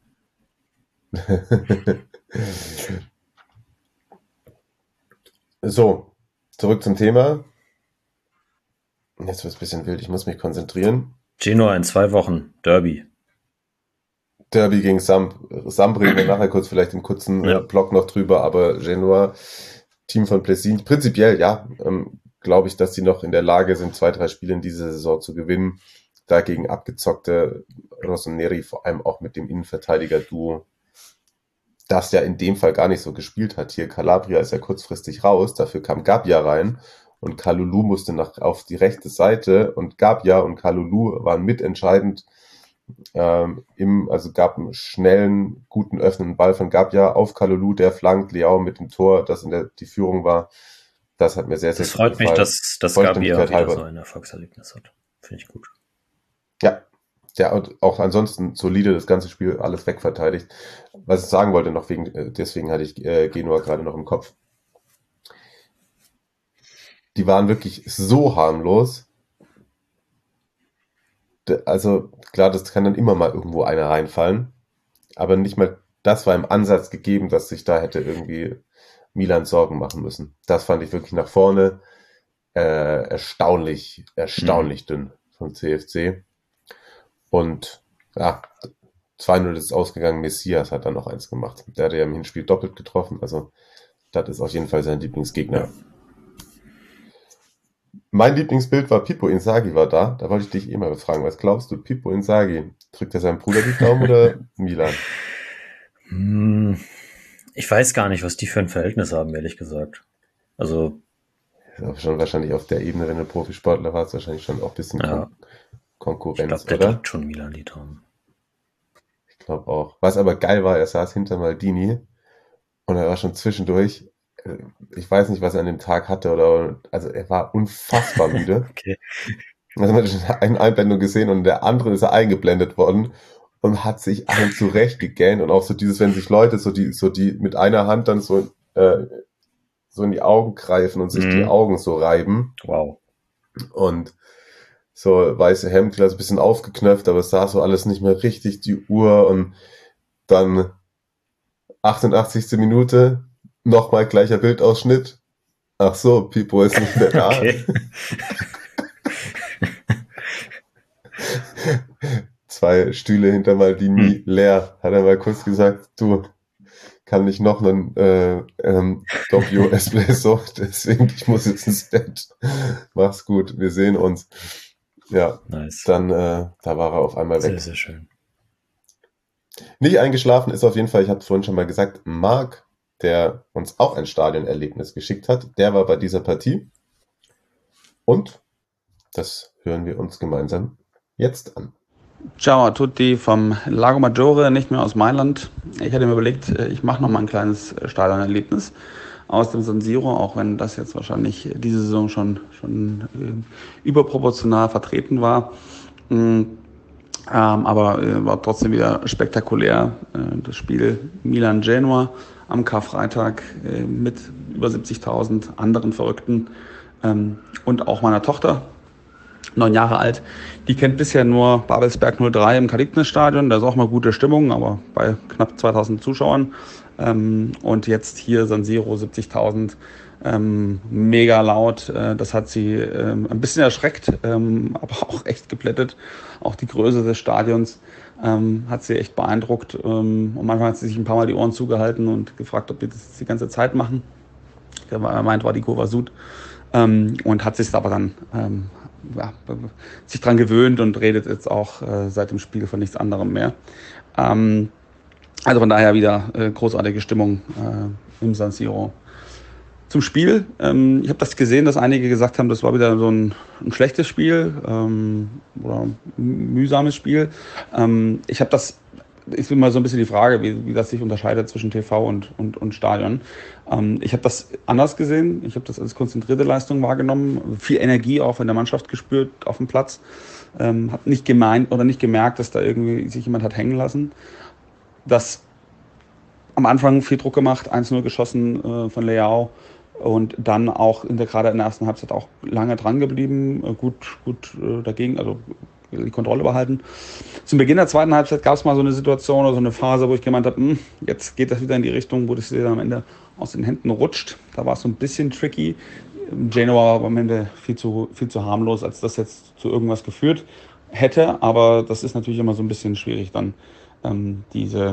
So, zurück zum Thema. Jetzt wird es ein bisschen wild, ich muss mich konzentrieren. Genoa in 2 Wochen, Derby. Derby gegen Samp reden wir nachher kurz vielleicht im kurzen Block noch drüber, aber Genoa, Team von Plessis, prinzipiell, ja, glaube ich, dass sie noch in der Lage sind, 2-3 Spiele in dieser Saison zu gewinnen. Dagegen abgezockte Rossoneri, vor allem auch mit dem Innenverteidiger-Duo, das ja in dem Fall gar nicht so gespielt hat. Hier Calabria ist ja kurzfristig raus, dafür kam Gabbia rein und Kalulu musste auf die rechte Seite und Gabbia und Kalulu waren mitentscheidend. Also gab einen schnellen, guten, öffnenden Ball von Gabbia auf Kalulu, der flankt Leao mit dem Tor, das die Führung war. Das hat mir sehr, sehr gut gefallen. Das freut mich, dass Gabbia wieder so ein Erfolgserlebnis hat. Finde ich gut. Ja, der auch ansonsten solide das ganze Spiel alles wegverteidigt. Was ich sagen wollte noch, deswegen hatte ich Genua gerade noch im Kopf. Die waren wirklich so harmlos. Also klar, das kann dann immer mal irgendwo einer reinfallen, aber nicht mal das war im Ansatz gegeben, dass sich da hätte irgendwie Milan Sorgen machen müssen. Das fand ich wirklich nach vorne erstaunlich dünn vom CFC. Und ja, 2:0 ist ausgegangen, Messias hat dann noch 1 gemacht. Der hatte ja im Hinspiel doppelt getroffen, also das ist auf jeden Fall sein Lieblingsgegner. Ja. Mein Lieblingsbild war Pippo Inzaghi war da wollte ich dich mal fragen, was glaubst du, Pippo Inzaghi, drückt er seinem Bruder die Daumen oder Milan? Ich weiß gar nicht, was die für ein Verhältnis haben, ehrlich gesagt. Also ist auch schon wahrscheinlich auf der Ebene, wenn du Profisportler warst, wahrscheinlich schon auch ein bisschen Konkurrenz, ich glaube, der drückt schon Milan die Daumen. Ich glaube auch. Was aber geil war, er saß hinter Maldini und er war schon zwischendurch, ich weiß nicht, was er an dem Tag hatte, also er war unfassbar müde. Okay. Also man hat eine Einblendung gesehen und der andere ist eingeblendet worden und hat sich einen zurecht gegähnt und auch so dieses, wenn sich Leute so die mit einer Hand dann so in die Augen greifen und sich die Augen so reiben. Wow. Und so weiße Hemd, also ein bisschen aufgeknöpft, aber es sah so alles nicht mehr richtig, die Uhr und dann 88. Minute, nochmal gleicher Bildausschnitt. Ach so, Pippo ist nicht mehr da. Okay. 2 Stühle hinter Maldini leer, hat er mal kurz gesagt, du, kann nicht noch einen Doppio Espresso, deswegen, ich muss jetzt ins Bett. Mach's gut, wir sehen uns. Ja, nice. Dann, da war er auf einmal weg. Sehr, sehr schön. Nicht eingeschlafen ist auf jeden Fall, ich habe vorhin schon mal gesagt, Marc, der uns auch ein Stadionerlebnis geschickt hat, der war bei dieser Partie. Und das hören wir uns gemeinsam jetzt an. Ciao a tutti vom Lago Maggiore, nicht mehr aus Mailand. Ich hatte mir überlegt, ich mache noch mal ein kleines Stadionerlebnis aus dem San Siro, auch wenn das jetzt wahrscheinlich diese Saison schon überproportional vertreten war. Aber war trotzdem wieder spektakulär. Das Spiel Milan-Genoa am Karfreitag mit über 70.000 anderen Verrückten und auch meiner Tochter, 9 Jahre alt. Die kennt bisher nur Babelsberg 03 im Kalibnes-Stadion. Da ist auch mal gute Stimmung, aber bei knapp 2.000 Zuschauern. Und jetzt hier San Siro, 70.000, mega laut. Das hat sie ein bisschen erschreckt, aber auch echt geplättet. Auch die Größe des Stadions hat sie echt beeindruckt. Und manchmal hat sie sich ein paar Mal die Ohren zugehalten und gefragt, ob wir das die ganze Zeit machen. Er meint, war die Kurva Sud. Und hat sich aber dann sich dran gewöhnt und redet jetzt auch seit dem Spiel von nichts anderem mehr. Also von daher wieder großartige Stimmung im San Siro. Zum Spiel. Ich habe das gesehen, dass einige gesagt haben, das war wieder so ein schlechtes Spiel oder ein mühsames Spiel. Ich habe das, ist immer so ein bisschen die Frage, wie das sich unterscheidet zwischen TV und Stadion. Ich habe das anders gesehen. Ich habe das als konzentrierte Leistung wahrgenommen. Viel Energie auch in der Mannschaft gespürt auf dem Platz. Habe nicht gemerkt, dass da irgendwie sich jemand hat hängen lassen. Das am Anfang viel Druck gemacht, 1-0 geschossen von Leao und dann auch gerade in der ersten Halbzeit auch lange dran geblieben, gut dagegen, also die Kontrolle behalten. Zum Beginn der zweiten Halbzeit gab es mal so eine Situation oder so eine Phase, wo ich gemeint habe, jetzt geht das wieder in die Richtung, wo das dann am Ende aus den Händen rutscht. Da war es so ein bisschen tricky. Genoa war am Ende viel zu harmlos, als das jetzt zu irgendwas geführt hätte. Aber das ist natürlich immer so ein bisschen schwierig dann, diese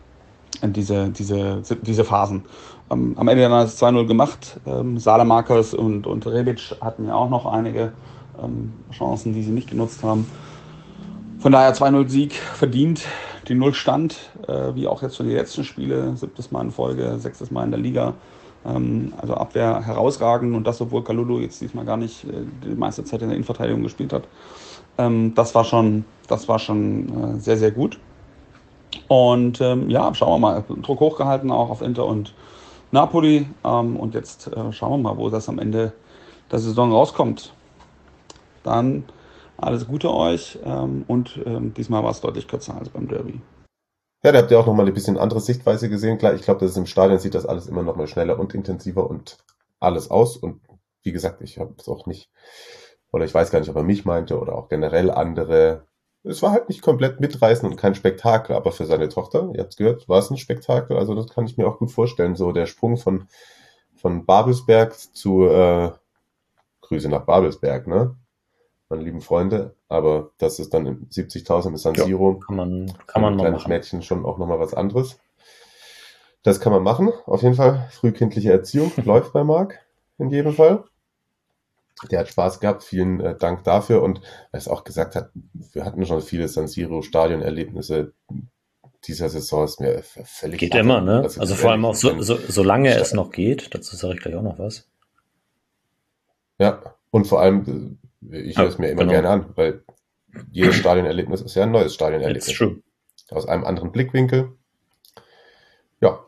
Phasen. Am Ende dann hat es 2-0 gemacht. Salamakers und Rebic hatten ja auch noch einige Chancen, die sie nicht genutzt haben. Von daher 2-0 Sieg verdient, die Nullstand, wie auch jetzt schon die letzten Spiele, 7. Mal in Folge, 6. Mal in der Liga. Also Abwehr herausragend und das, obwohl Kalulu jetzt diesmal gar nicht die meiste Zeit in der Innenverteidigung gespielt hat. Das war schon sehr, sehr gut. Und schauen wir mal, Druck hochgehalten auch auf Inter und Napoli. Und jetzt schauen wir mal, wo das am Ende der Saison rauskommt. Dann alles Gute euch und diesmal war es deutlich kürzer als beim Derby. Ja, da habt ihr auch nochmal ein bisschen andere Sichtweise gesehen. Klar, ich glaube, dass im Stadion sieht das alles immer nochmal schneller und intensiver und alles aus. Und wie gesagt, ich habe es auch nicht, oder ich weiß gar nicht, ob er mich meinte oder auch generell andere. Es war halt nicht komplett mitreißend und kein Spektakel, aber für seine Tochter, ihr habt es gehört, war es ein Spektakel. Also das kann ich mir auch gut vorstellen. So der Sprung von Babelsberg zu Grüße nach Babelsberg, ne? Meine lieben Freunde, aber das ist dann in 70.000 im San Siro. Kann man ein mal kleines machen. Mädchen schon auch nochmal was anderes. Das kann man machen. Auf jeden Fall frühkindliche Erziehung läuft bei Marc in jedem Fall. Der hat Spaß gehabt. Vielen Dank dafür. Und er es auch gesagt hat, wir hatten schon viele San Siro Stadionerlebnisse dieser Saison. Ist mir völlig Geht Latte. immer, ne? Also vor allem auch wenn- solange es noch geht. Dazu sage ich gleich auch noch was. Ja, und vor allem, ich höre es mir immer genau. gerne an, weil jedes Stadionerlebnis ist ja ein neues Stadionerlebnis. It's true. Aus einem anderen Blickwinkel. Ja.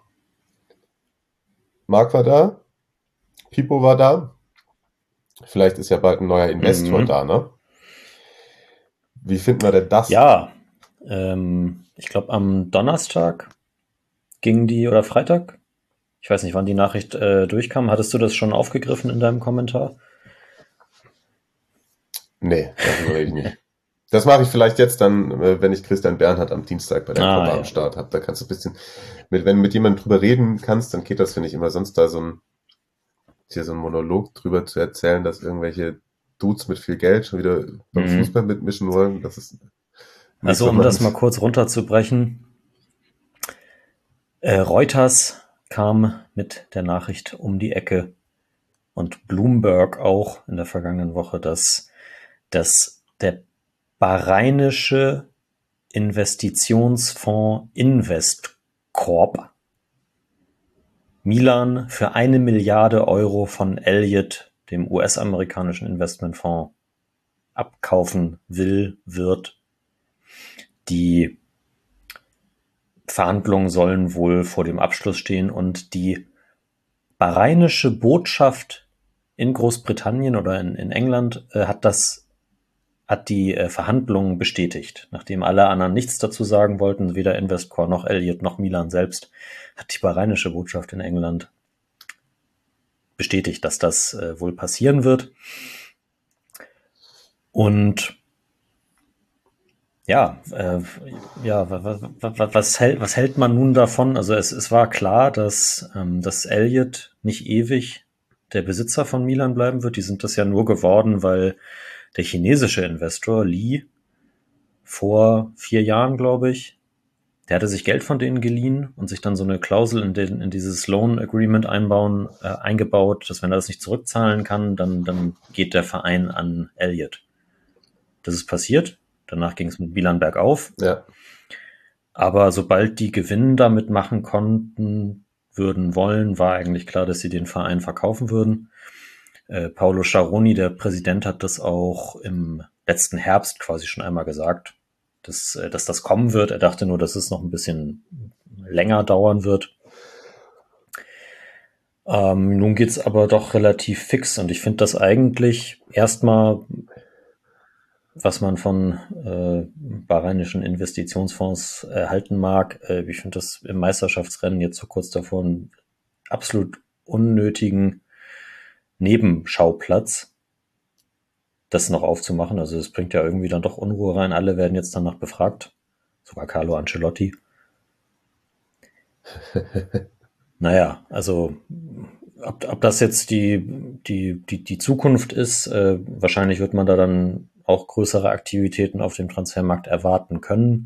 Marc war da. Pipo war da. Vielleicht ist ja bald ein neuer Investor da, ne? Wie finden wir denn das? Ja, ich glaube am Donnerstag ging die, oder Freitag, ich weiß nicht, wann die Nachricht durchkam. Hattest du das schon aufgegriffen in deinem Kommentar? Nee, darüber rede ich nicht. Das mache ich vielleicht jetzt dann, wenn ich Christian Bernhard am Dienstag bei der Gruppe am Start habe. Da kannst du ein bisschen, wenn du mit jemandem drüber reden kannst, dann geht das, finde ich, immer sonst da so ein Monolog drüber zu erzählen, dass irgendwelche Dudes mit viel Geld schon wieder beim Fußball mitmischen wollen. Das ist also, um das mal kurz runterzubrechen. Reuters kam mit der Nachricht um die Ecke und Bloomberg auch in der vergangenen Woche, dass der bahrainische Investitionsfonds Investcorp Milan für 1 Milliarde Euro von Elliott, dem US-amerikanischen Investmentfonds, abkaufen wird. Die Verhandlungen sollen wohl vor dem Abschluss stehen und die bahrainische Botschaft in Großbritannien oder in England hat die Verhandlungen bestätigt. Nachdem alle anderen nichts dazu sagen wollten, weder Investcorp noch Elliott noch Milan selbst, hat die bahrainische Botschaft in England bestätigt, dass das wohl passieren wird. Und was hält man nun davon? Also es war klar, dass Elliott nicht ewig der Besitzer von Milan bleiben wird. Die sind das ja nur geworden, weil der chinesische Investor Li vor 4 Jahren, glaube ich, der hatte sich Geld von denen geliehen und sich dann so eine Klausel in dieses Loan Agreement eingebaut, dass wenn er das nicht zurückzahlen kann, dann geht der Verein an Elliott. Das ist passiert. Danach ging es mit Milan bergauf. Ja. Aber sobald die Gewinn damit machen konnten, wollen, war eigentlich klar, dass sie den Verein verkaufen würden. Paolo Sciarroni, der Präsident, hat das auch im letzten Herbst quasi schon einmal gesagt, dass das kommen wird. Er dachte nur, dass es noch ein bisschen länger dauern wird. Nun geht's aber doch relativ fix und ich finde das eigentlich erstmal, was man von bahreinischen Investitionsfonds halten mag. Ich finde das im Meisterschaftsrennen jetzt so kurz davor einen absolut unnötigen Nebenschauplatz, das noch aufzumachen. Also es bringt ja irgendwie dann doch Unruhe rein. Alle werden jetzt danach befragt. Sogar Carlo Ancelotti. Naja, also ob das jetzt die Zukunft ist, wahrscheinlich wird man da dann auch größere Aktivitäten auf dem Transfermarkt erwarten können.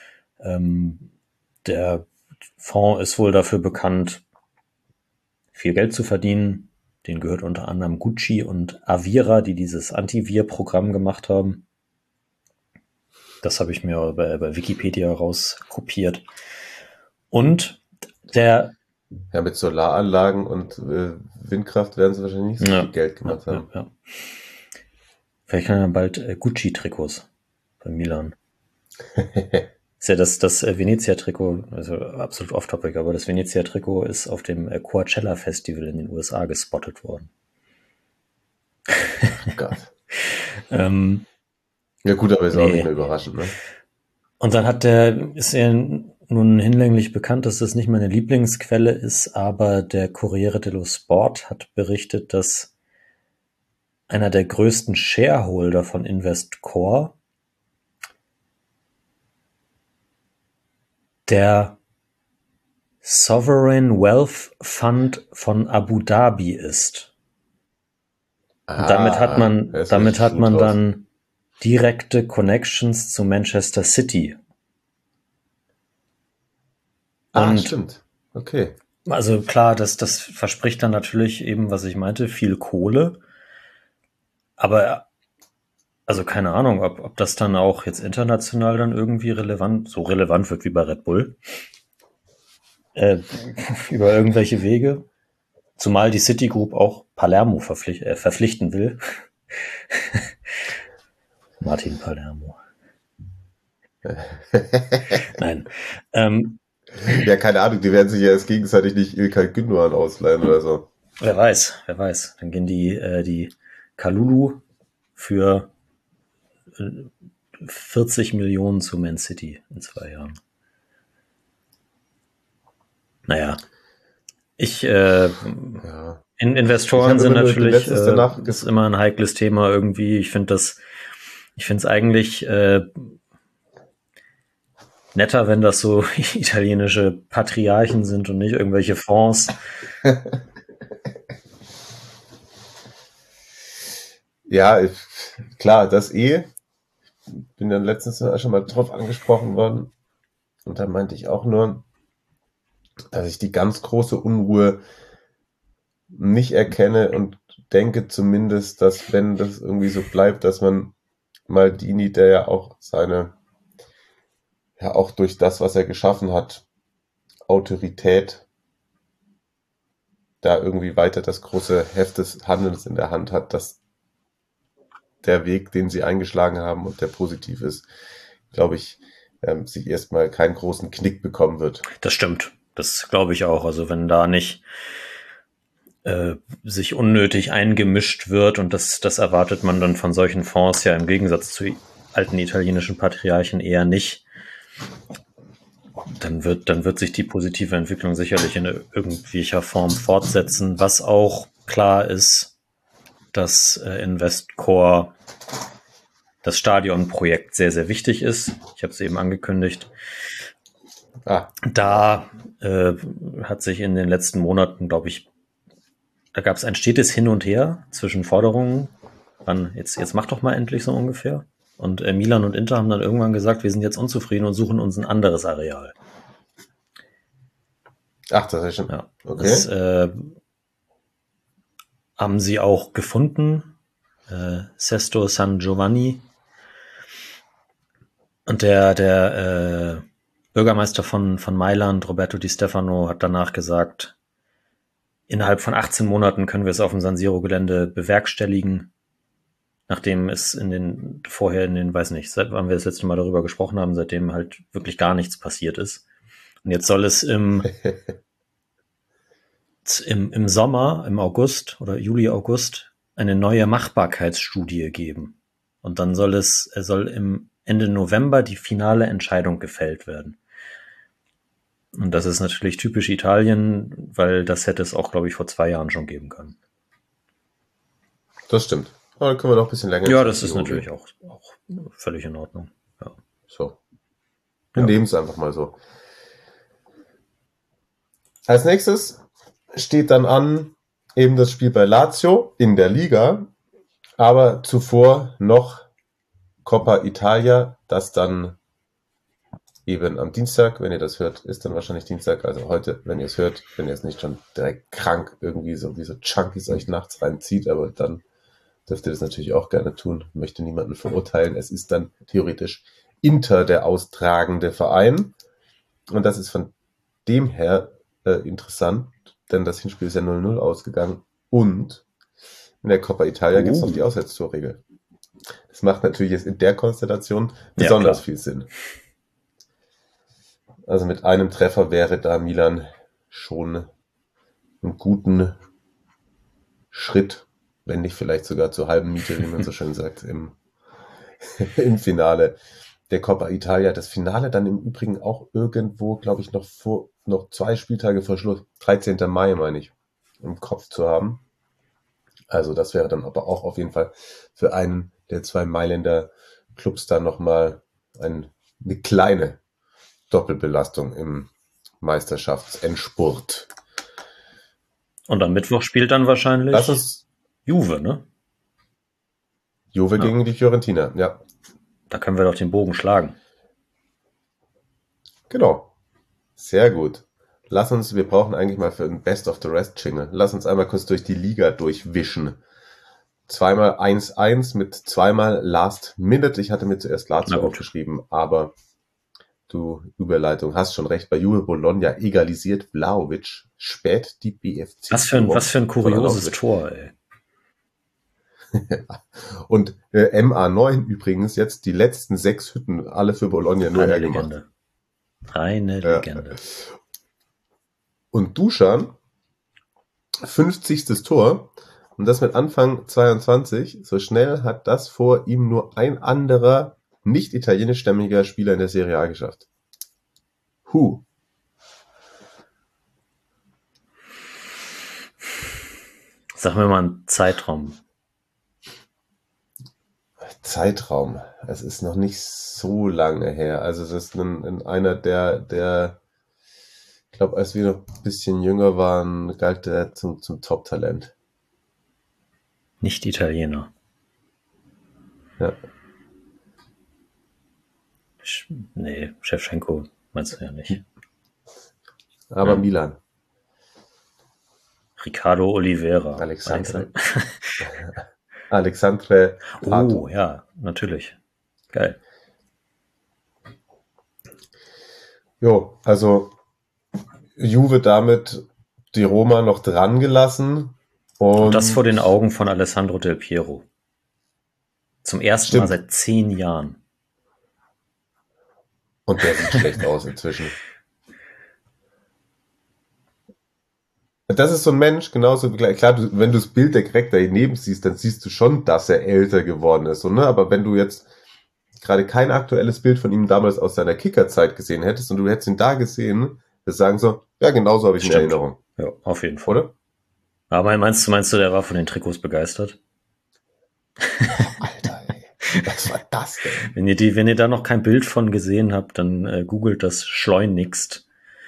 Der Fonds ist wohl dafür bekannt, viel Geld zu verdienen. Den gehört unter anderem Gucci und Avira, die dieses Antivir-Programm gemacht haben. Das habe ich mir bei Wikipedia rauskopiert. Und der... Ja, mit Solaranlagen und Windkraft werden sie wahrscheinlich nicht so viel Geld gemacht haben. Ja. Vielleicht kann er bald Gucci-Trikots bei Milan. Ist ja das Venezia-Trikot, also absolut off-topic, aber das Venezia-Trikot ist auf dem Coachella-Festival in den USA gespottet worden. Oh Gott. Ja gut, aber ist auch nicht mehr überraschend, ne? Und dann ist er nun hinlänglich bekannt, dass das nicht meine Lieblingsquelle ist, aber der Corriere dello Sport hat berichtet, dass einer der größten Shareholder von Investcorp der Sovereign Wealth Fund von Abu Dhabi ist. Und damit hat man dann direkte Connections zu Manchester City. Und stimmt. Okay. Also klar, das verspricht dann natürlich eben, was ich meinte, viel Kohle. Aber also keine Ahnung, ob das dann auch jetzt international dann irgendwie so relevant wird wie bei Red Bull. Über irgendwelche Wege. Zumal die Citigroup auch Palermo verpflichten will. Martin Palermo. Nein. Ja, keine Ahnung, die werden sich ja jetzt gegenseitig nicht Ilkay Gündoğan ausleihen oder so. Wer weiß. Dann gehen die Kalulu für 40 Millionen zu Man City in 2 Jahren. Naja. Investoren sind natürlich, ist immer ein heikles Thema irgendwie. Ich finde es eigentlich netter, wenn das so italienische Patriarchen sind und nicht irgendwelche Fonds. Ja, klar, bin dann letztens schon mal drauf angesprochen worden und da meinte ich auch nur, dass ich die ganz große Unruhe nicht erkenne und denke zumindest, dass wenn das irgendwie so bleibt, dass man Maldini, der ja auch auch durch das, was er geschaffen hat, Autorität, da irgendwie weiter das große Heft des Handelns in der Hand hat, dass der Weg, den sie eingeschlagen haben und der positiv ist, glaube ich, sich erstmal keinen großen Knick bekommen wird. Das stimmt. Das glaube ich auch. Also wenn da nicht sich unnötig eingemischt wird und das erwartet man dann von solchen Fonds ja im Gegensatz zu alten italienischen Patriarchen eher nicht, dann wird sich die positive Entwicklung sicherlich in irgendwelcher Form fortsetzen. Was auch klar ist, dass Investcorp das Stadionprojekt sehr, sehr wichtig ist. Ich habe es eben angekündigt. Da hat sich in den letzten Monaten, glaube ich, da gab es ein stetes Hin und Her zwischen Forderungen, jetzt mach doch mal endlich so ungefähr. Und Milan und Inter haben dann irgendwann gesagt, wir sind jetzt unzufrieden und suchen uns ein anderes Areal. Ach, das ist schon. Ja, okay. Das haben sie auch gefunden. Sesto San Giovanni. Und der Bürgermeister von Mailand, Roberto Di Stefano, hat danach gesagt, innerhalb von 18 Monaten können wir es auf dem San Siro-Gelände bewerkstelligen. Nachdem es weiß nicht, seit wann wir das letzte Mal darüber gesprochen haben, seitdem halt wirklich gar nichts passiert ist. Und jetzt soll es im Sommer, im August oder Juli, August, eine neue Machbarkeitsstudie geben. Und dann soll im Ende November die finale Entscheidung gefällt werden. Und das ist natürlich typisch Italien, weil das hätte es auch, glaube ich, vor 2 Jahren schon geben können. Das stimmt. Aber dann können wir noch ein bisschen länger. Ja, das ist natürlich auch völlig in Ordnung. Ja. So. Wir nehmen es einfach mal so. Als nächstes steht dann an eben das Spiel bei Lazio in der Liga, aber zuvor noch Coppa Italia, das dann eben am Dienstag, wenn ihr das hört, ist dann wahrscheinlich Dienstag, also heute, wenn ihr es hört, wenn ihr es nicht schon direkt krank irgendwie so wie so Junkies euch nachts reinzieht, aber dann dürft ihr das natürlich auch gerne tun. Ich möchte niemanden verurteilen. Es ist dann theoretisch Inter der austragende Verein und das ist von dem her interessant, denn das Hinspiel ist ja 0-0 ausgegangen und in der Coppa Italia gibt es noch die Auswärtstorregel. Das macht natürlich jetzt in der Konstellation besonders viel Sinn. Also mit einem Treffer wäre da Milan schon einen guten Schritt, wenn nicht vielleicht sogar zur halben Miete, wie man so schön sagt, im Finale der Coppa Italia. Das Finale dann im Übrigen auch irgendwo, glaube ich, noch 2 Spieltage vor Schluss, 13. Mai, meine ich, im Kopf zu haben. Also das wäre dann aber auch auf jeden Fall für einen der 2 Mailänder Clubs dann nochmal eine kleine Doppelbelastung im Meisterschaftsendspurt. Und am Mittwoch spielt dann wahrscheinlich das ist Juve, ne? Juve gegen die Fiorentina, ja. Da können wir doch den Bogen schlagen. Genau. Sehr gut. Wir brauchen eigentlich mal für ein Best of the Rest Jingle. Lass uns einmal kurz durch die Liga durchwischen. 2-mal 1-1 mit 2-mal Last Minute. Ich hatte mir zuerst Lazio aufgeschrieben, aber du Überleitung, hast schon recht. Bei Juve Bologna egalisiert Vlahovic, spät die BFC. Was für ein kurioses Tor, ey. Und MA9 übrigens jetzt die letzten 6 Hütten, alle für Bologna nur hergemacht. Reine Legende. Und Dusan, 50. Tor, und das mit Anfang 22, so schnell hat das vor ihm nur ein anderer nicht italienischstämmiger Spieler in der Serie A geschafft. Sag mir mal einen Zeitraum. Es ist noch nicht so lange her. Also das ist einer, der ich glaube, als wir noch ein bisschen jünger waren, galt der zum Top-Talent. Nicht Italiener. Ja. Nee, Shevchenko meinst du ja nicht. Aber Milan. Ricardo Oliveira. Alexandre Pato. Oh, ja, natürlich. Geil. Jo, also Juve damit die Roma noch dran gelassen. Und das vor den Augen von Alessandro Del Piero. Zum ersten Mal seit 10 Jahren. Und der sieht schlecht aus inzwischen. Das ist so ein Mensch, genauso klar, wenn du das Bild direkt daneben siehst, dann siehst du schon, dass er älter geworden ist. So, ne? Aber wenn du jetzt gerade kein aktuelles Bild von ihm damals aus seiner Kickerzeit gesehen hättest und du hättest ihn da gesehen, wir sagen so, ja, genauso habe ich in Erinnerung. Ja, auf jeden Fall. Oder? Aber meinst du, der war von den Trikots begeistert? Alter, ey. Was war das denn? Wenn ihr da noch kein Bild von gesehen habt, dann googelt das schleunigst.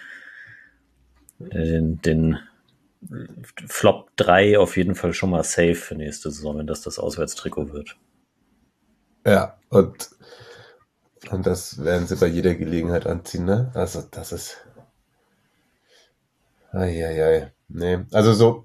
Den Flop 3 auf jeden Fall schon mal safe für nächste Saison, wenn das Auswärtstrikot wird. Ja, und das werden sie bei jeder Gelegenheit anziehen, ne? Also das ist nee, also so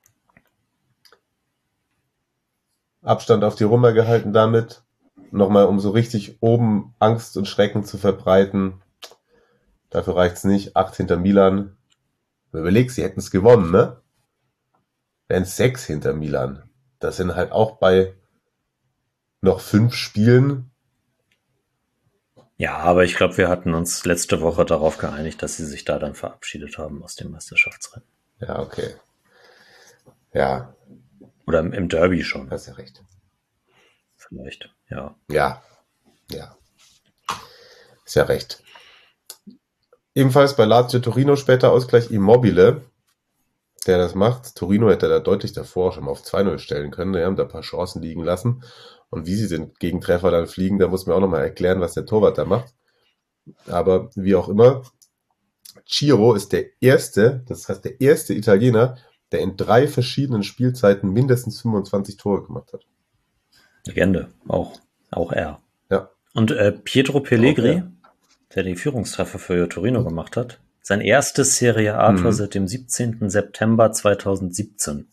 Abstand auf die Roma gehalten damit, nochmal um so richtig oben Angst und Schrecken zu verbreiten. Dafür reicht's nicht. 8 hinter Milan. Überleg, sie hätten es gewonnen, ne? Wären 6 hinter Milan. Das sind halt auch bei noch 5 Spielen. Ja, aber ich glaube, wir hatten uns letzte Woche darauf geeinigt, dass sie sich da dann verabschiedet haben aus dem Meisterschaftsrennen. Ja, okay. Ja. Oder im Derby schon. Hast ja recht. Vielleicht, ja. Ja. Ist ja recht. Ebenfalls bei Lazio Torino später Ausgleich Immobile. der das macht. Torino hätte da deutlich davor schon mal auf 2-0 stellen können. Die haben da ein paar Chancen liegen lassen. Und wie sie den Gegentreffer dann fliegen, da muss man auch nochmal erklären, was der Torwart da macht. Aber wie auch immer, Ciro ist der erste Italiener, der in 3 verschiedenen Spielzeiten mindestens 25 Tore gemacht hat. Legende, auch er. Ja. Und Pietro Pellegri, der die Führungstreffer für Torino gemacht hat, sein erstes Serie A-Tor seit dem 17. September 2017.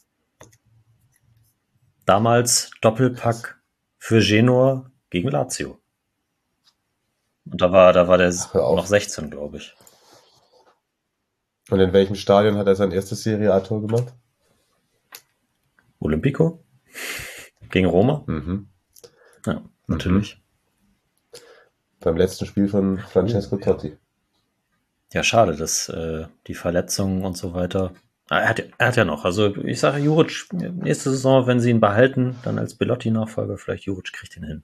Damals Doppelpack für Genoa gegen Lazio. Und da war der noch 16, glaube ich. Und in welchem Stadion hat er sein erstes Serie A-Tor gemacht? Olimpico? Gegen Roma? Mhm. Ja, natürlich. Beim letzten Spiel von Francesco Totti. Ja, schade, dass die Verletzungen und so weiter. Er hat ja noch. Also ich sage, Juric, nächste Saison, wenn sie ihn behalten, dann als Belotti-Nachfolger, vielleicht Juric kriegt ihn hin.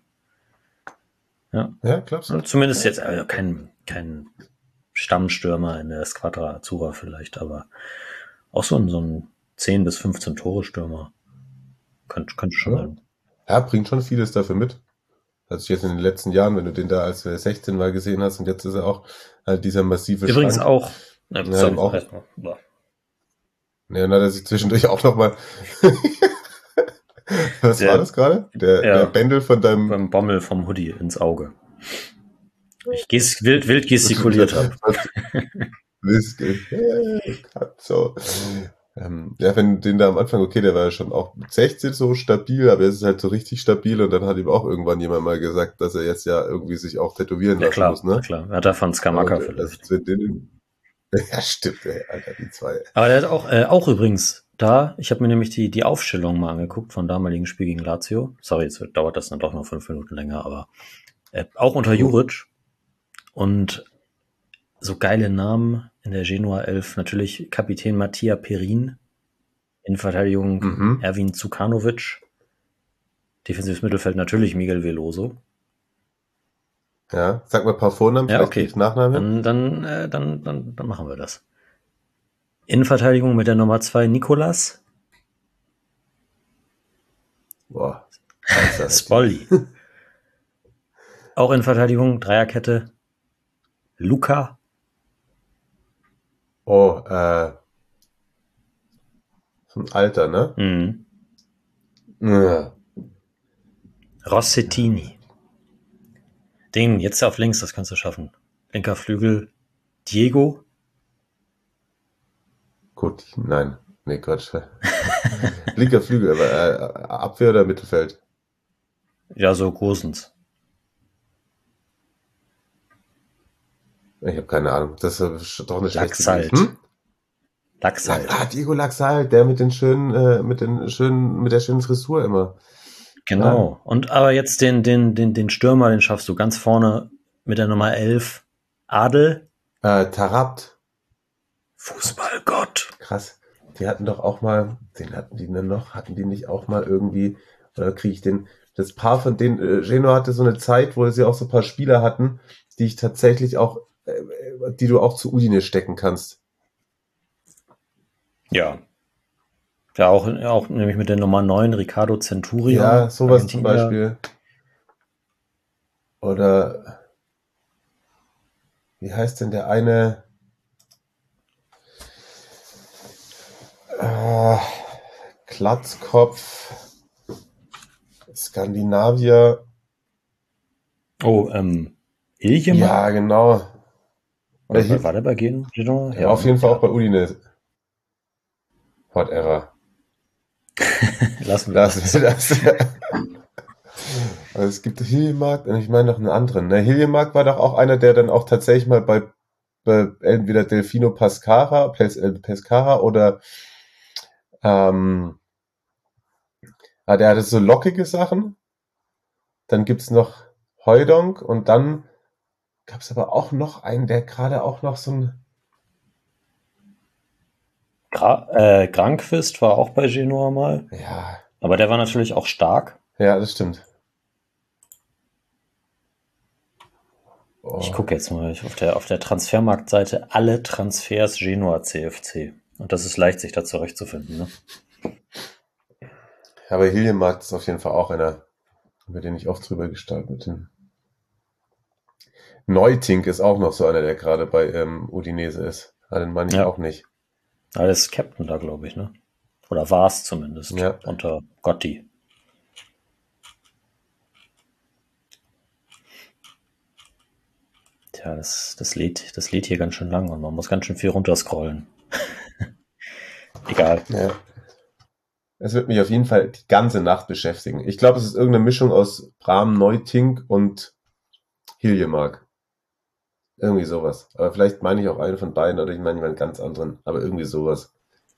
Ja, glaubst du? Zumindest jetzt kein Stammstürmer in der Squadra Azzurra vielleicht, aber auch so ein 10 bis 15 Tore-Stürmer könnte schon sein. Ja, bringt schon vieles dafür mit. Also jetzt in den letzten Jahren, wenn du den da als 16 mal gesehen hast und jetzt ist er auch halt dieser massive Übrigens Schrank. Auch. Ja, dann hat er sich zwischendurch auch nochmal. Was war das gerade? Der Bändel von deinem. Beim Bommel vom Hoodie ins Auge. Ich wild gestikuliert habe. So. Ja, wenn den da am Anfang, okay, der war ja schon auch mit 16 so stabil, aber er ist halt so richtig stabil und dann hat ihm auch irgendwann jemand mal gesagt, dass er jetzt ja irgendwie sich auch tätowieren lassen muss, ne? Ja, klar. Hat er von Skamaka vielleicht. Ja, stimmt, ey, Alter, die zwei. Aber der hat auch übrigens da, ich habe mir nämlich die Aufstellung mal angeguckt von damaligen Spiel gegen Lazio. Sorry, jetzt dauert das dann doch noch 5 Minuten länger, aber auch unter Juric. Und so geile Namen in der Genoa 11. Natürlich Kapitän Mattia Perin. In Verteidigung Erwin Zukanovic. Defensives Mittelfeld natürlich Miguel Veloso. Ja, sag mal ein paar Vornamen, ja, okay. Nachnamen. Dann machen wir das. Innenverteidigung mit der Nummer 2 Nicolas. Boah. Spolli. Auch in Verteidigung, Dreierkette. Luca. Oh, so ein Alter, ne? Mhm. Ja. Rossettini. Den jetzt auf links, das kannst du schaffen. Linker Flügel, Diego. Gut, nein. Nee, Quatsch. Linker Flügel, aber Abwehr oder Mittelfeld? Ja, so Gosens. Ich habe keine Ahnung. Das ist doch eine schlechte Laxalt. Idee. Laxalt. Diego Laxalt, der mit der schönen Frisur immer. Genau. Ja. Und aber jetzt den Stürmer, den schaffst du ganz vorne mit der Nummer 11. Adel. Tarabt. Fußballgott. Krass. Die hatten doch auch mal, hatten die nicht auch mal irgendwie, oder kriege ich das Paar von denen, Genoa hatte so eine Zeit, wo sie auch so ein paar Spieler hatten, die ich tatsächlich auch, die du auch zu Udine stecken kannst. Ja. Ja, auch nämlich mit der Nummer 9, Ricardo Centurion. Ja, sowas zum Beispiel. Oder wie heißt denn der eine? Glatzkopf. Skandinavier. Oh, Iljemann? Ja, genau. War der bei Genoa? Ja, auf jeden Fall auch bei Udine. Whatever. Lassen wir das. Also es gibt Hiljemark und ich meine noch einen anderen. Ne? Hiljemark war doch auch einer, der dann auch tatsächlich mal bei entweder Delfino Pescara oder der hatte so lockige Sachen. Dann gibt's noch Heudonk und dann gab's aber auch noch einen, der gerade auch noch so ein Granqvist war auch bei Genoa mal. Ja. Aber der war natürlich auch stark. Ja, das stimmt. Oh. Ich gucke jetzt mal auf der Transfermarktseite alle Transfers Genoa CFC. Und das ist leicht, sich da zurechtzufinden. Ne? Aber Hiljemark ist auf jeden Fall auch einer, über den ich oft drüber gestaltet bin. Neutink ist auch noch so einer, der gerade bei Udinese ist. Den meine ich auch nicht. Ja, der ist Captain da, glaube ich, ne? Oder war es zumindest. Ja. Unter Gotti. Tja, das lädt hier ganz schön lang und man muss ganz schön viel runterscrollen. Egal. Ja. Es wird mich auf jeden Fall die ganze Nacht beschäftigen. Ich glaube, es ist irgendeine Mischung aus Bram, Neutink und Hiljemark. Irgendwie sowas. Aber vielleicht meine ich auch einen von beiden oder ich meine einen ganz anderen. Aber irgendwie sowas.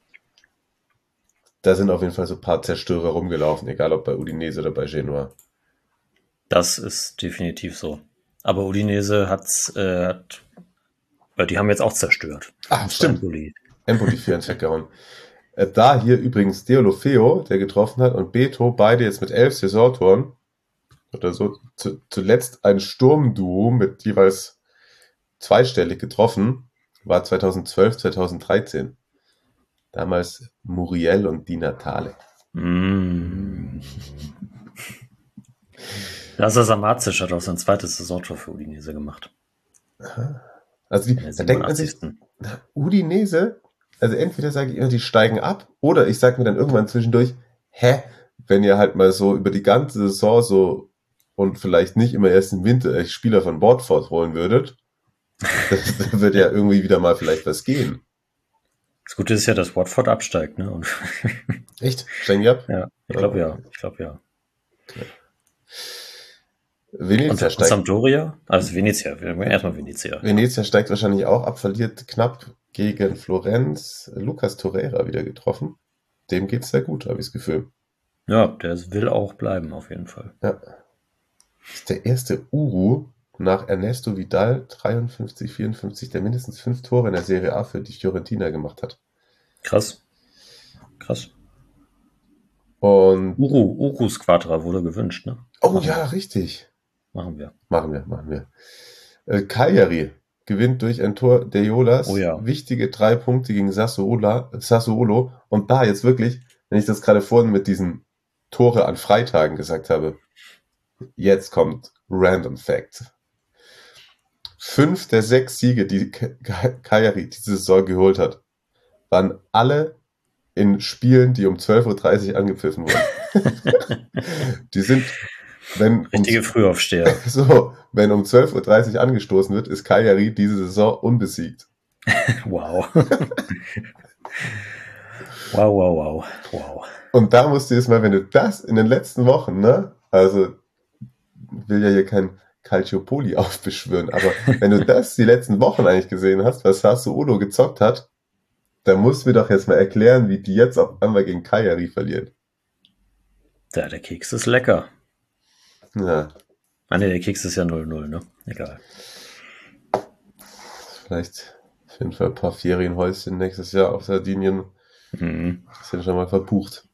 Da sind auf jeden Fall so ein paar Zerstörer rumgelaufen, egal ob bei Udinese oder bei Genua. Das ist definitiv so. Aber Udinese die haben jetzt auch zerstört. Ah, stimmt. Empoli 4 ins weggehauen. Da hier übrigens Deulofeu, der getroffen hat, und Beto, beide jetzt mit 11 Saisontoren. Oder so. Zuletzt ein Sturmduo mit jeweils zweistellig getroffen. War 2012, 2013. Damals Muriel und Di Natale. Lazar Samacic hat auch sein zweites Saisontor für Udinese gemacht. Also da denkt man sich, Udinese, also entweder sage ich immer, die steigen ab, oder ich sage mir dann irgendwann zwischendurch, wenn ihr halt mal so über die ganze Saison so und vielleicht nicht immer erst im Winter Spieler von Watford holen würdet, dann wird ja irgendwie wieder mal vielleicht was gehen. Das Gute ist ja, dass Watford absteigt, ne? Und echt? Steigen die ab? Ja, ich glaube ja. Okay. Venezia und Sampdoria? Also Venezia, erstmal Venezia. Venezia steigt wahrscheinlich auch ab, verliert knapp gegen Florenz. Lucas Torreira wieder getroffen. Dem geht's sehr gut, habe ich das Gefühl. Ja, der will auch bleiben, auf jeden Fall. Ja. Das ist der erste Uru nach Ernesto Vidal, 53, 54, der mindestens 5 Tore in der Serie A für die Fiorentina gemacht hat. Krass. Und Uru Squadra wurde gewünscht, ne? Oh ja, richtig. Machen wir. Cagliari gewinnt durch ein Tor der Jolas. Oh ja. Wichtige 3 Punkte gegen Sassuolo. Und da jetzt wirklich, wenn ich das gerade vorhin mit diesen Tore an Freitagen gesagt habe, jetzt kommt Random Fact. 5 der 6 Siege, die Cagliari diese Saison geholt hat, waren alle in Spielen, die um 12.30 Uhr angepfiffen wurden. Die sind, richtige Frühaufsteher. So, wenn um 12.30 Uhr angestoßen wird, ist Cagliari diese Saison unbesiegt. Wow. Wow. Und da musst du jetzt mal, wenn du das in den letzten Wochen, ne, also will ja hier kein Calciopoli aufbeschwören, aber wenn du das die letzten Wochen eigentlich gesehen hast, was Sassuolo gezockt hat, dann musst du mir doch jetzt mal erklären, wie die jetzt auf einmal gegen Cagliari verlieren. Ja, der Keks ist lecker. Ja. Ah ne, der Keks ist ja 0-0, ne? Egal. Vielleicht auf jeden Fall ein paar Ferienhäuschen nächstes Jahr auf Sardinien. Sind schon mal verbucht.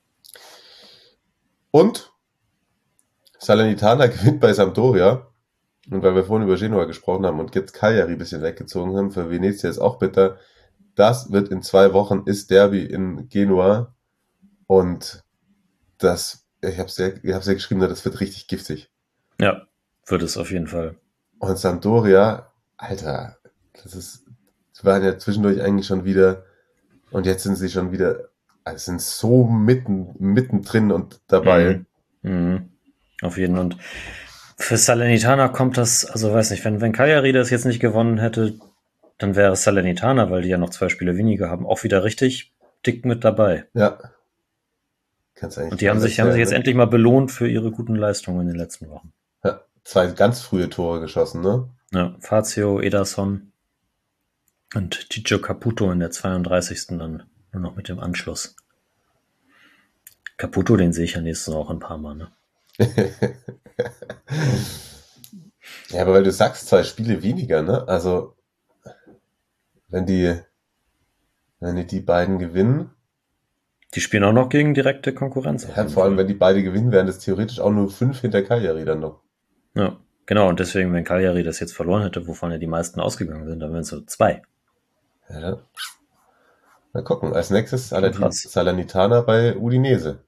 Und Salernitana gewinnt bei Sampdoria. Und weil wir vorhin über Genua gesprochen haben und jetzt Cagliari ein bisschen weggezogen haben, für Venezia ist auch bitter. Das wird in 2 Wochen, ist Derby in Genua. Und das, ich hab's ja geschrieben, das wird richtig giftig. Ja, wird es auf jeden Fall. Und Sampdoria, Alter, sie waren ja zwischendurch eigentlich schon wieder, und jetzt sind sie schon wieder, also sind so mittendrin und dabei. Auf jeden Fall. Und für Salernitana kommt das, also weiß nicht, wenn Cagliari das jetzt nicht gewonnen hätte, dann wäre Salernitana, weil die ja noch 2 Spiele weniger haben, auch wieder richtig dick mit dabei. Ja. Und die haben sich jetzt endlich mal belohnt für ihre guten Leistungen in den letzten Wochen. Ja, 2 ganz frühe Tore geschossen, ne? Ja, Fazio, Ederson und Ciccio Caputo in der 32. dann nur noch mit dem Anschluss. Caputo, den sehe ich ja nächstes Mal auch ein paar Mal, ne? Ja, aber weil du sagst, 2 Spiele weniger, ne? Also, wenn die beiden gewinnen. Die spielen auch noch gegen direkte Konkurrenz. Ja, vor allem, wenn die beide gewinnen, wären das theoretisch auch nur 5 hinter Cagliari dann noch. Ja, genau. Und deswegen, wenn Cagliari das jetzt verloren hätte, wovon ja die meisten ausgegangen sind, dann wären es so 2. Ja. Mal gucken. Als nächstes Krass. Salernitana bei Udinese.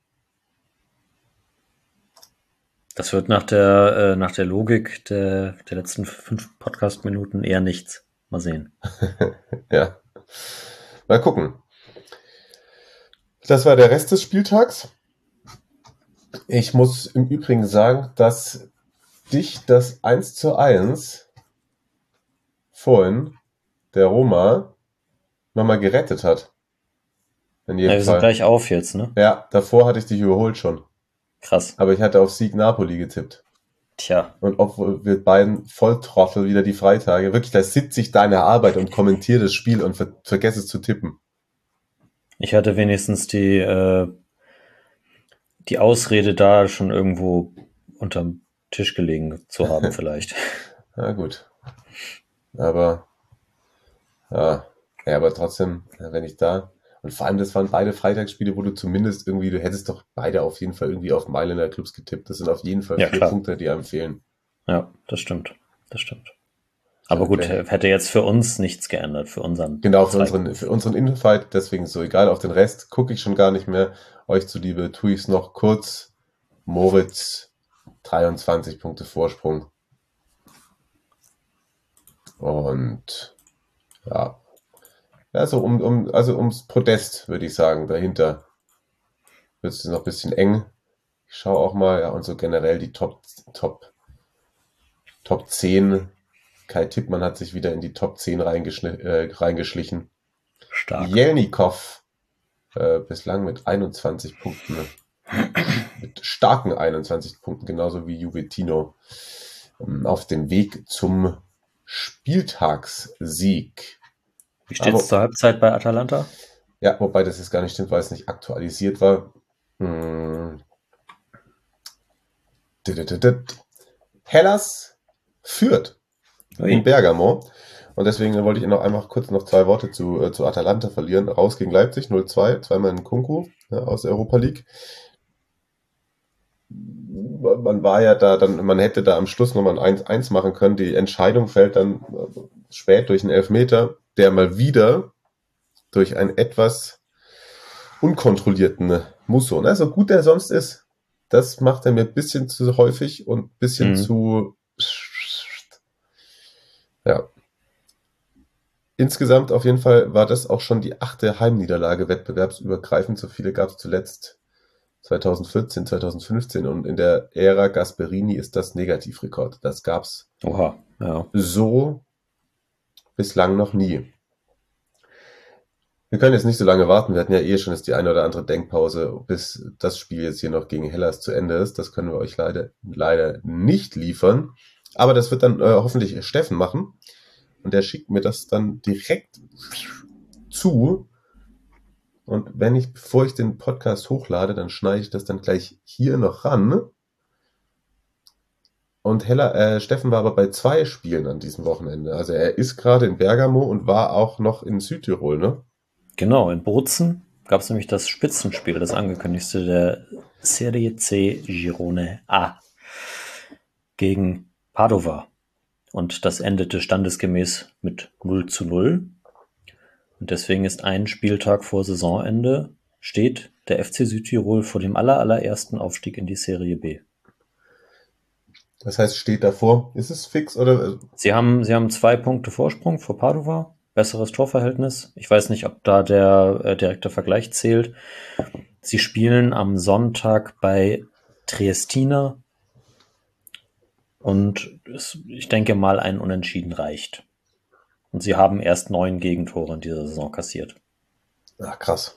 Das wird nach der Logik der letzten 5 Podcast-Minuten eher nichts. Mal sehen. Ja. Mal gucken. Das war der Rest des Spieltags. Ich muss im Übrigen sagen, dass dich das 1:1 vorhin, der Roma, nochmal gerettet hat. In jedem Ja, wir sind Fall. gleich auf jetzt, ne? Ja, davor hatte ich dich überholt schon. Krass. Aber ich hatte auf Sieg Napoli getippt. Tja, Und obwohl wir beiden Volltrottel wieder die Freitage, wirklich, da sitze ich da in der Arbeit und kommentiere das Spiel und vergesse es zu tippen. ich hatte wenigstens die Ausrede da schon irgendwo unterm Tisch gelegen zu haben, vielleicht. Na gut. Aber, ja, aber trotzdem, wenn ich da, und vor allem, das waren beide Freitagsspiele, wo du zumindest irgendwie, du hättest doch beide auf jeden Fall irgendwie auf Mailänder Clubs getippt. Das sind auf jeden Fall Ja, 4 klar. Punkte, die einem fehlen. Ja, das stimmt. Das stimmt. Aber gut, Okay. hätte jetzt für uns nichts geändert, für unseren. Genau, für Zweikampf. unseren Infight, deswegen so egal. Auf den Rest gucke ich schon gar nicht mehr. Euch zuliebe tue ich es noch kurz. Moritz, 23 Punkte Vorsprung. Und ja, so ums Podest, würde ich sagen, dahinter wird es noch ein bisschen eng. Ich schaue auch mal, ja, und so generell die Top 10. Kai Tippmann hat sich wieder in die Top 10 reingeschlichen. Stark. Jelnikow bislang mit 21 Punkten. Mit starken 21 Punkten, genauso wie Juvetino. Auf dem Weg zum Spieltagssieg. Wie steht's zur Halbzeit bei Atalanta? Ja, wobei das jetzt gar nicht stimmt, weil es nicht aktualisiert war. Hellas führt in Bergamo. Und deswegen wollte ich noch einmal kurz noch 2 Worte zu Atalanta verlieren. Raus gegen Leipzig, 0-2, zweimal in Kunku, ja, aus der Europa League. Man war ja da, man hätte da am Schluss nochmal ein 1-1 machen können. Die Entscheidung fällt dann spät durch einen Elfmeter, der mal wieder durch einen etwas unkontrollierten Musso, ne, so gut er sonst ist, das macht er mir ein bisschen zu häufig und ein bisschen zu, ja. Insgesamt auf jeden Fall war das auch schon die 8. Heimniederlage wettbewerbsübergreifend. So viele gab es zuletzt 2014, 2015 und in der Ära Gasperini ist das Negativrekord. Das gab's so bislang noch nie. Wir können jetzt nicht so lange warten. Wir hatten ja schon jetzt die eine oder andere Denkpause, bis das Spiel jetzt hier noch gegen Hellas zu Ende ist. Das können wir euch leider nicht liefern. Aber das wird dann hoffentlich Steffen machen. Und der schickt mir das dann direkt zu. Und bevor ich den Podcast hochlade, dann schneide ich das dann gleich hier noch ran. Und Steffen war aber bei 2 Spielen an diesem Wochenende. Also er ist gerade in Bergamo und war auch noch in Südtirol, ne? Genau, in Bozen gab es nämlich das Spitzenspiel, das angekündigte der Serie C Girone A gegen Padova. Und das endete standesgemäß mit 0-0. Und deswegen ist ein Spieltag vor Saisonende, steht der FC Südtirol vor dem allerersten Aufstieg in die Serie B. Das heißt, steht davor. Ist es fix oder? Sie haben 2 Punkte Vorsprung vor Padova, besseres Torverhältnis. Ich weiß nicht, ob da der direkte Vergleich zählt. Sie spielen am Sonntag bei Triestina. Und ich denke mal, ein Unentschieden reicht. Und sie haben erst 9 Gegentore in dieser Saison kassiert. Ach, krass.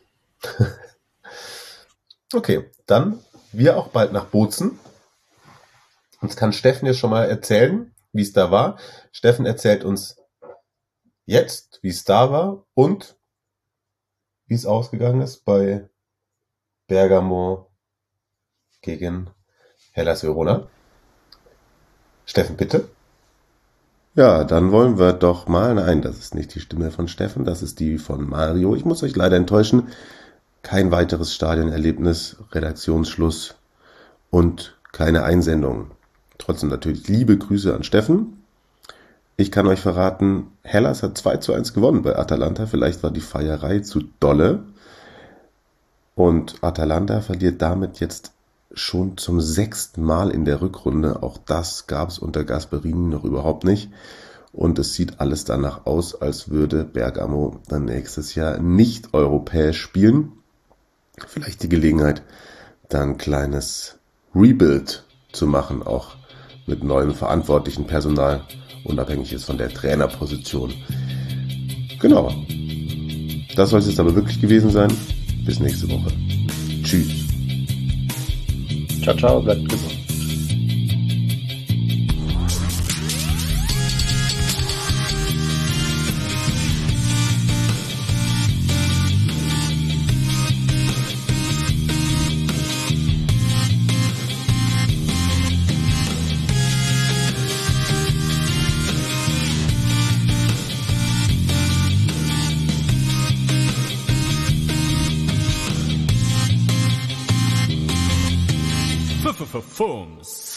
Okay, dann wir auch bald nach Bozen. Uns kann Steffen jetzt schon mal erzählen, wie es da war. Steffen erzählt uns jetzt, wie es da war und wie es ausgegangen ist bei Bergamo gegen Hellas Verona. Steffen, bitte. Ja, dann wollen wir doch mal, nein, das ist nicht die Stimme von Steffen, das ist die von Mario. Ich muss euch leider enttäuschen, kein weiteres Stadionerlebnis, Redaktionsschluss und keine Einsendung. Trotzdem natürlich liebe Grüße an Steffen. Ich kann euch verraten, Hellas hat 2:1 gewonnen bei Atalanta. Vielleicht war die Feierei zu dolle. Und Atalanta verliert damit jetzt schon zum 6. Mal in der Rückrunde. Auch das gab es unter Gasperini noch überhaupt nicht. Und es sieht alles danach aus, als würde Bergamo dann nächstes Jahr nicht europäisch spielen. Vielleicht die Gelegenheit, da ein kleines Rebuild zu machen, auch mit neuem verantwortlichen Personal, unabhängig ist von der Trainerposition. Genau. Das soll es jetzt aber wirklich gewesen sein. Bis nächste Woche. Tschüss. Ciao, ciao, bleibt gesund. Fums.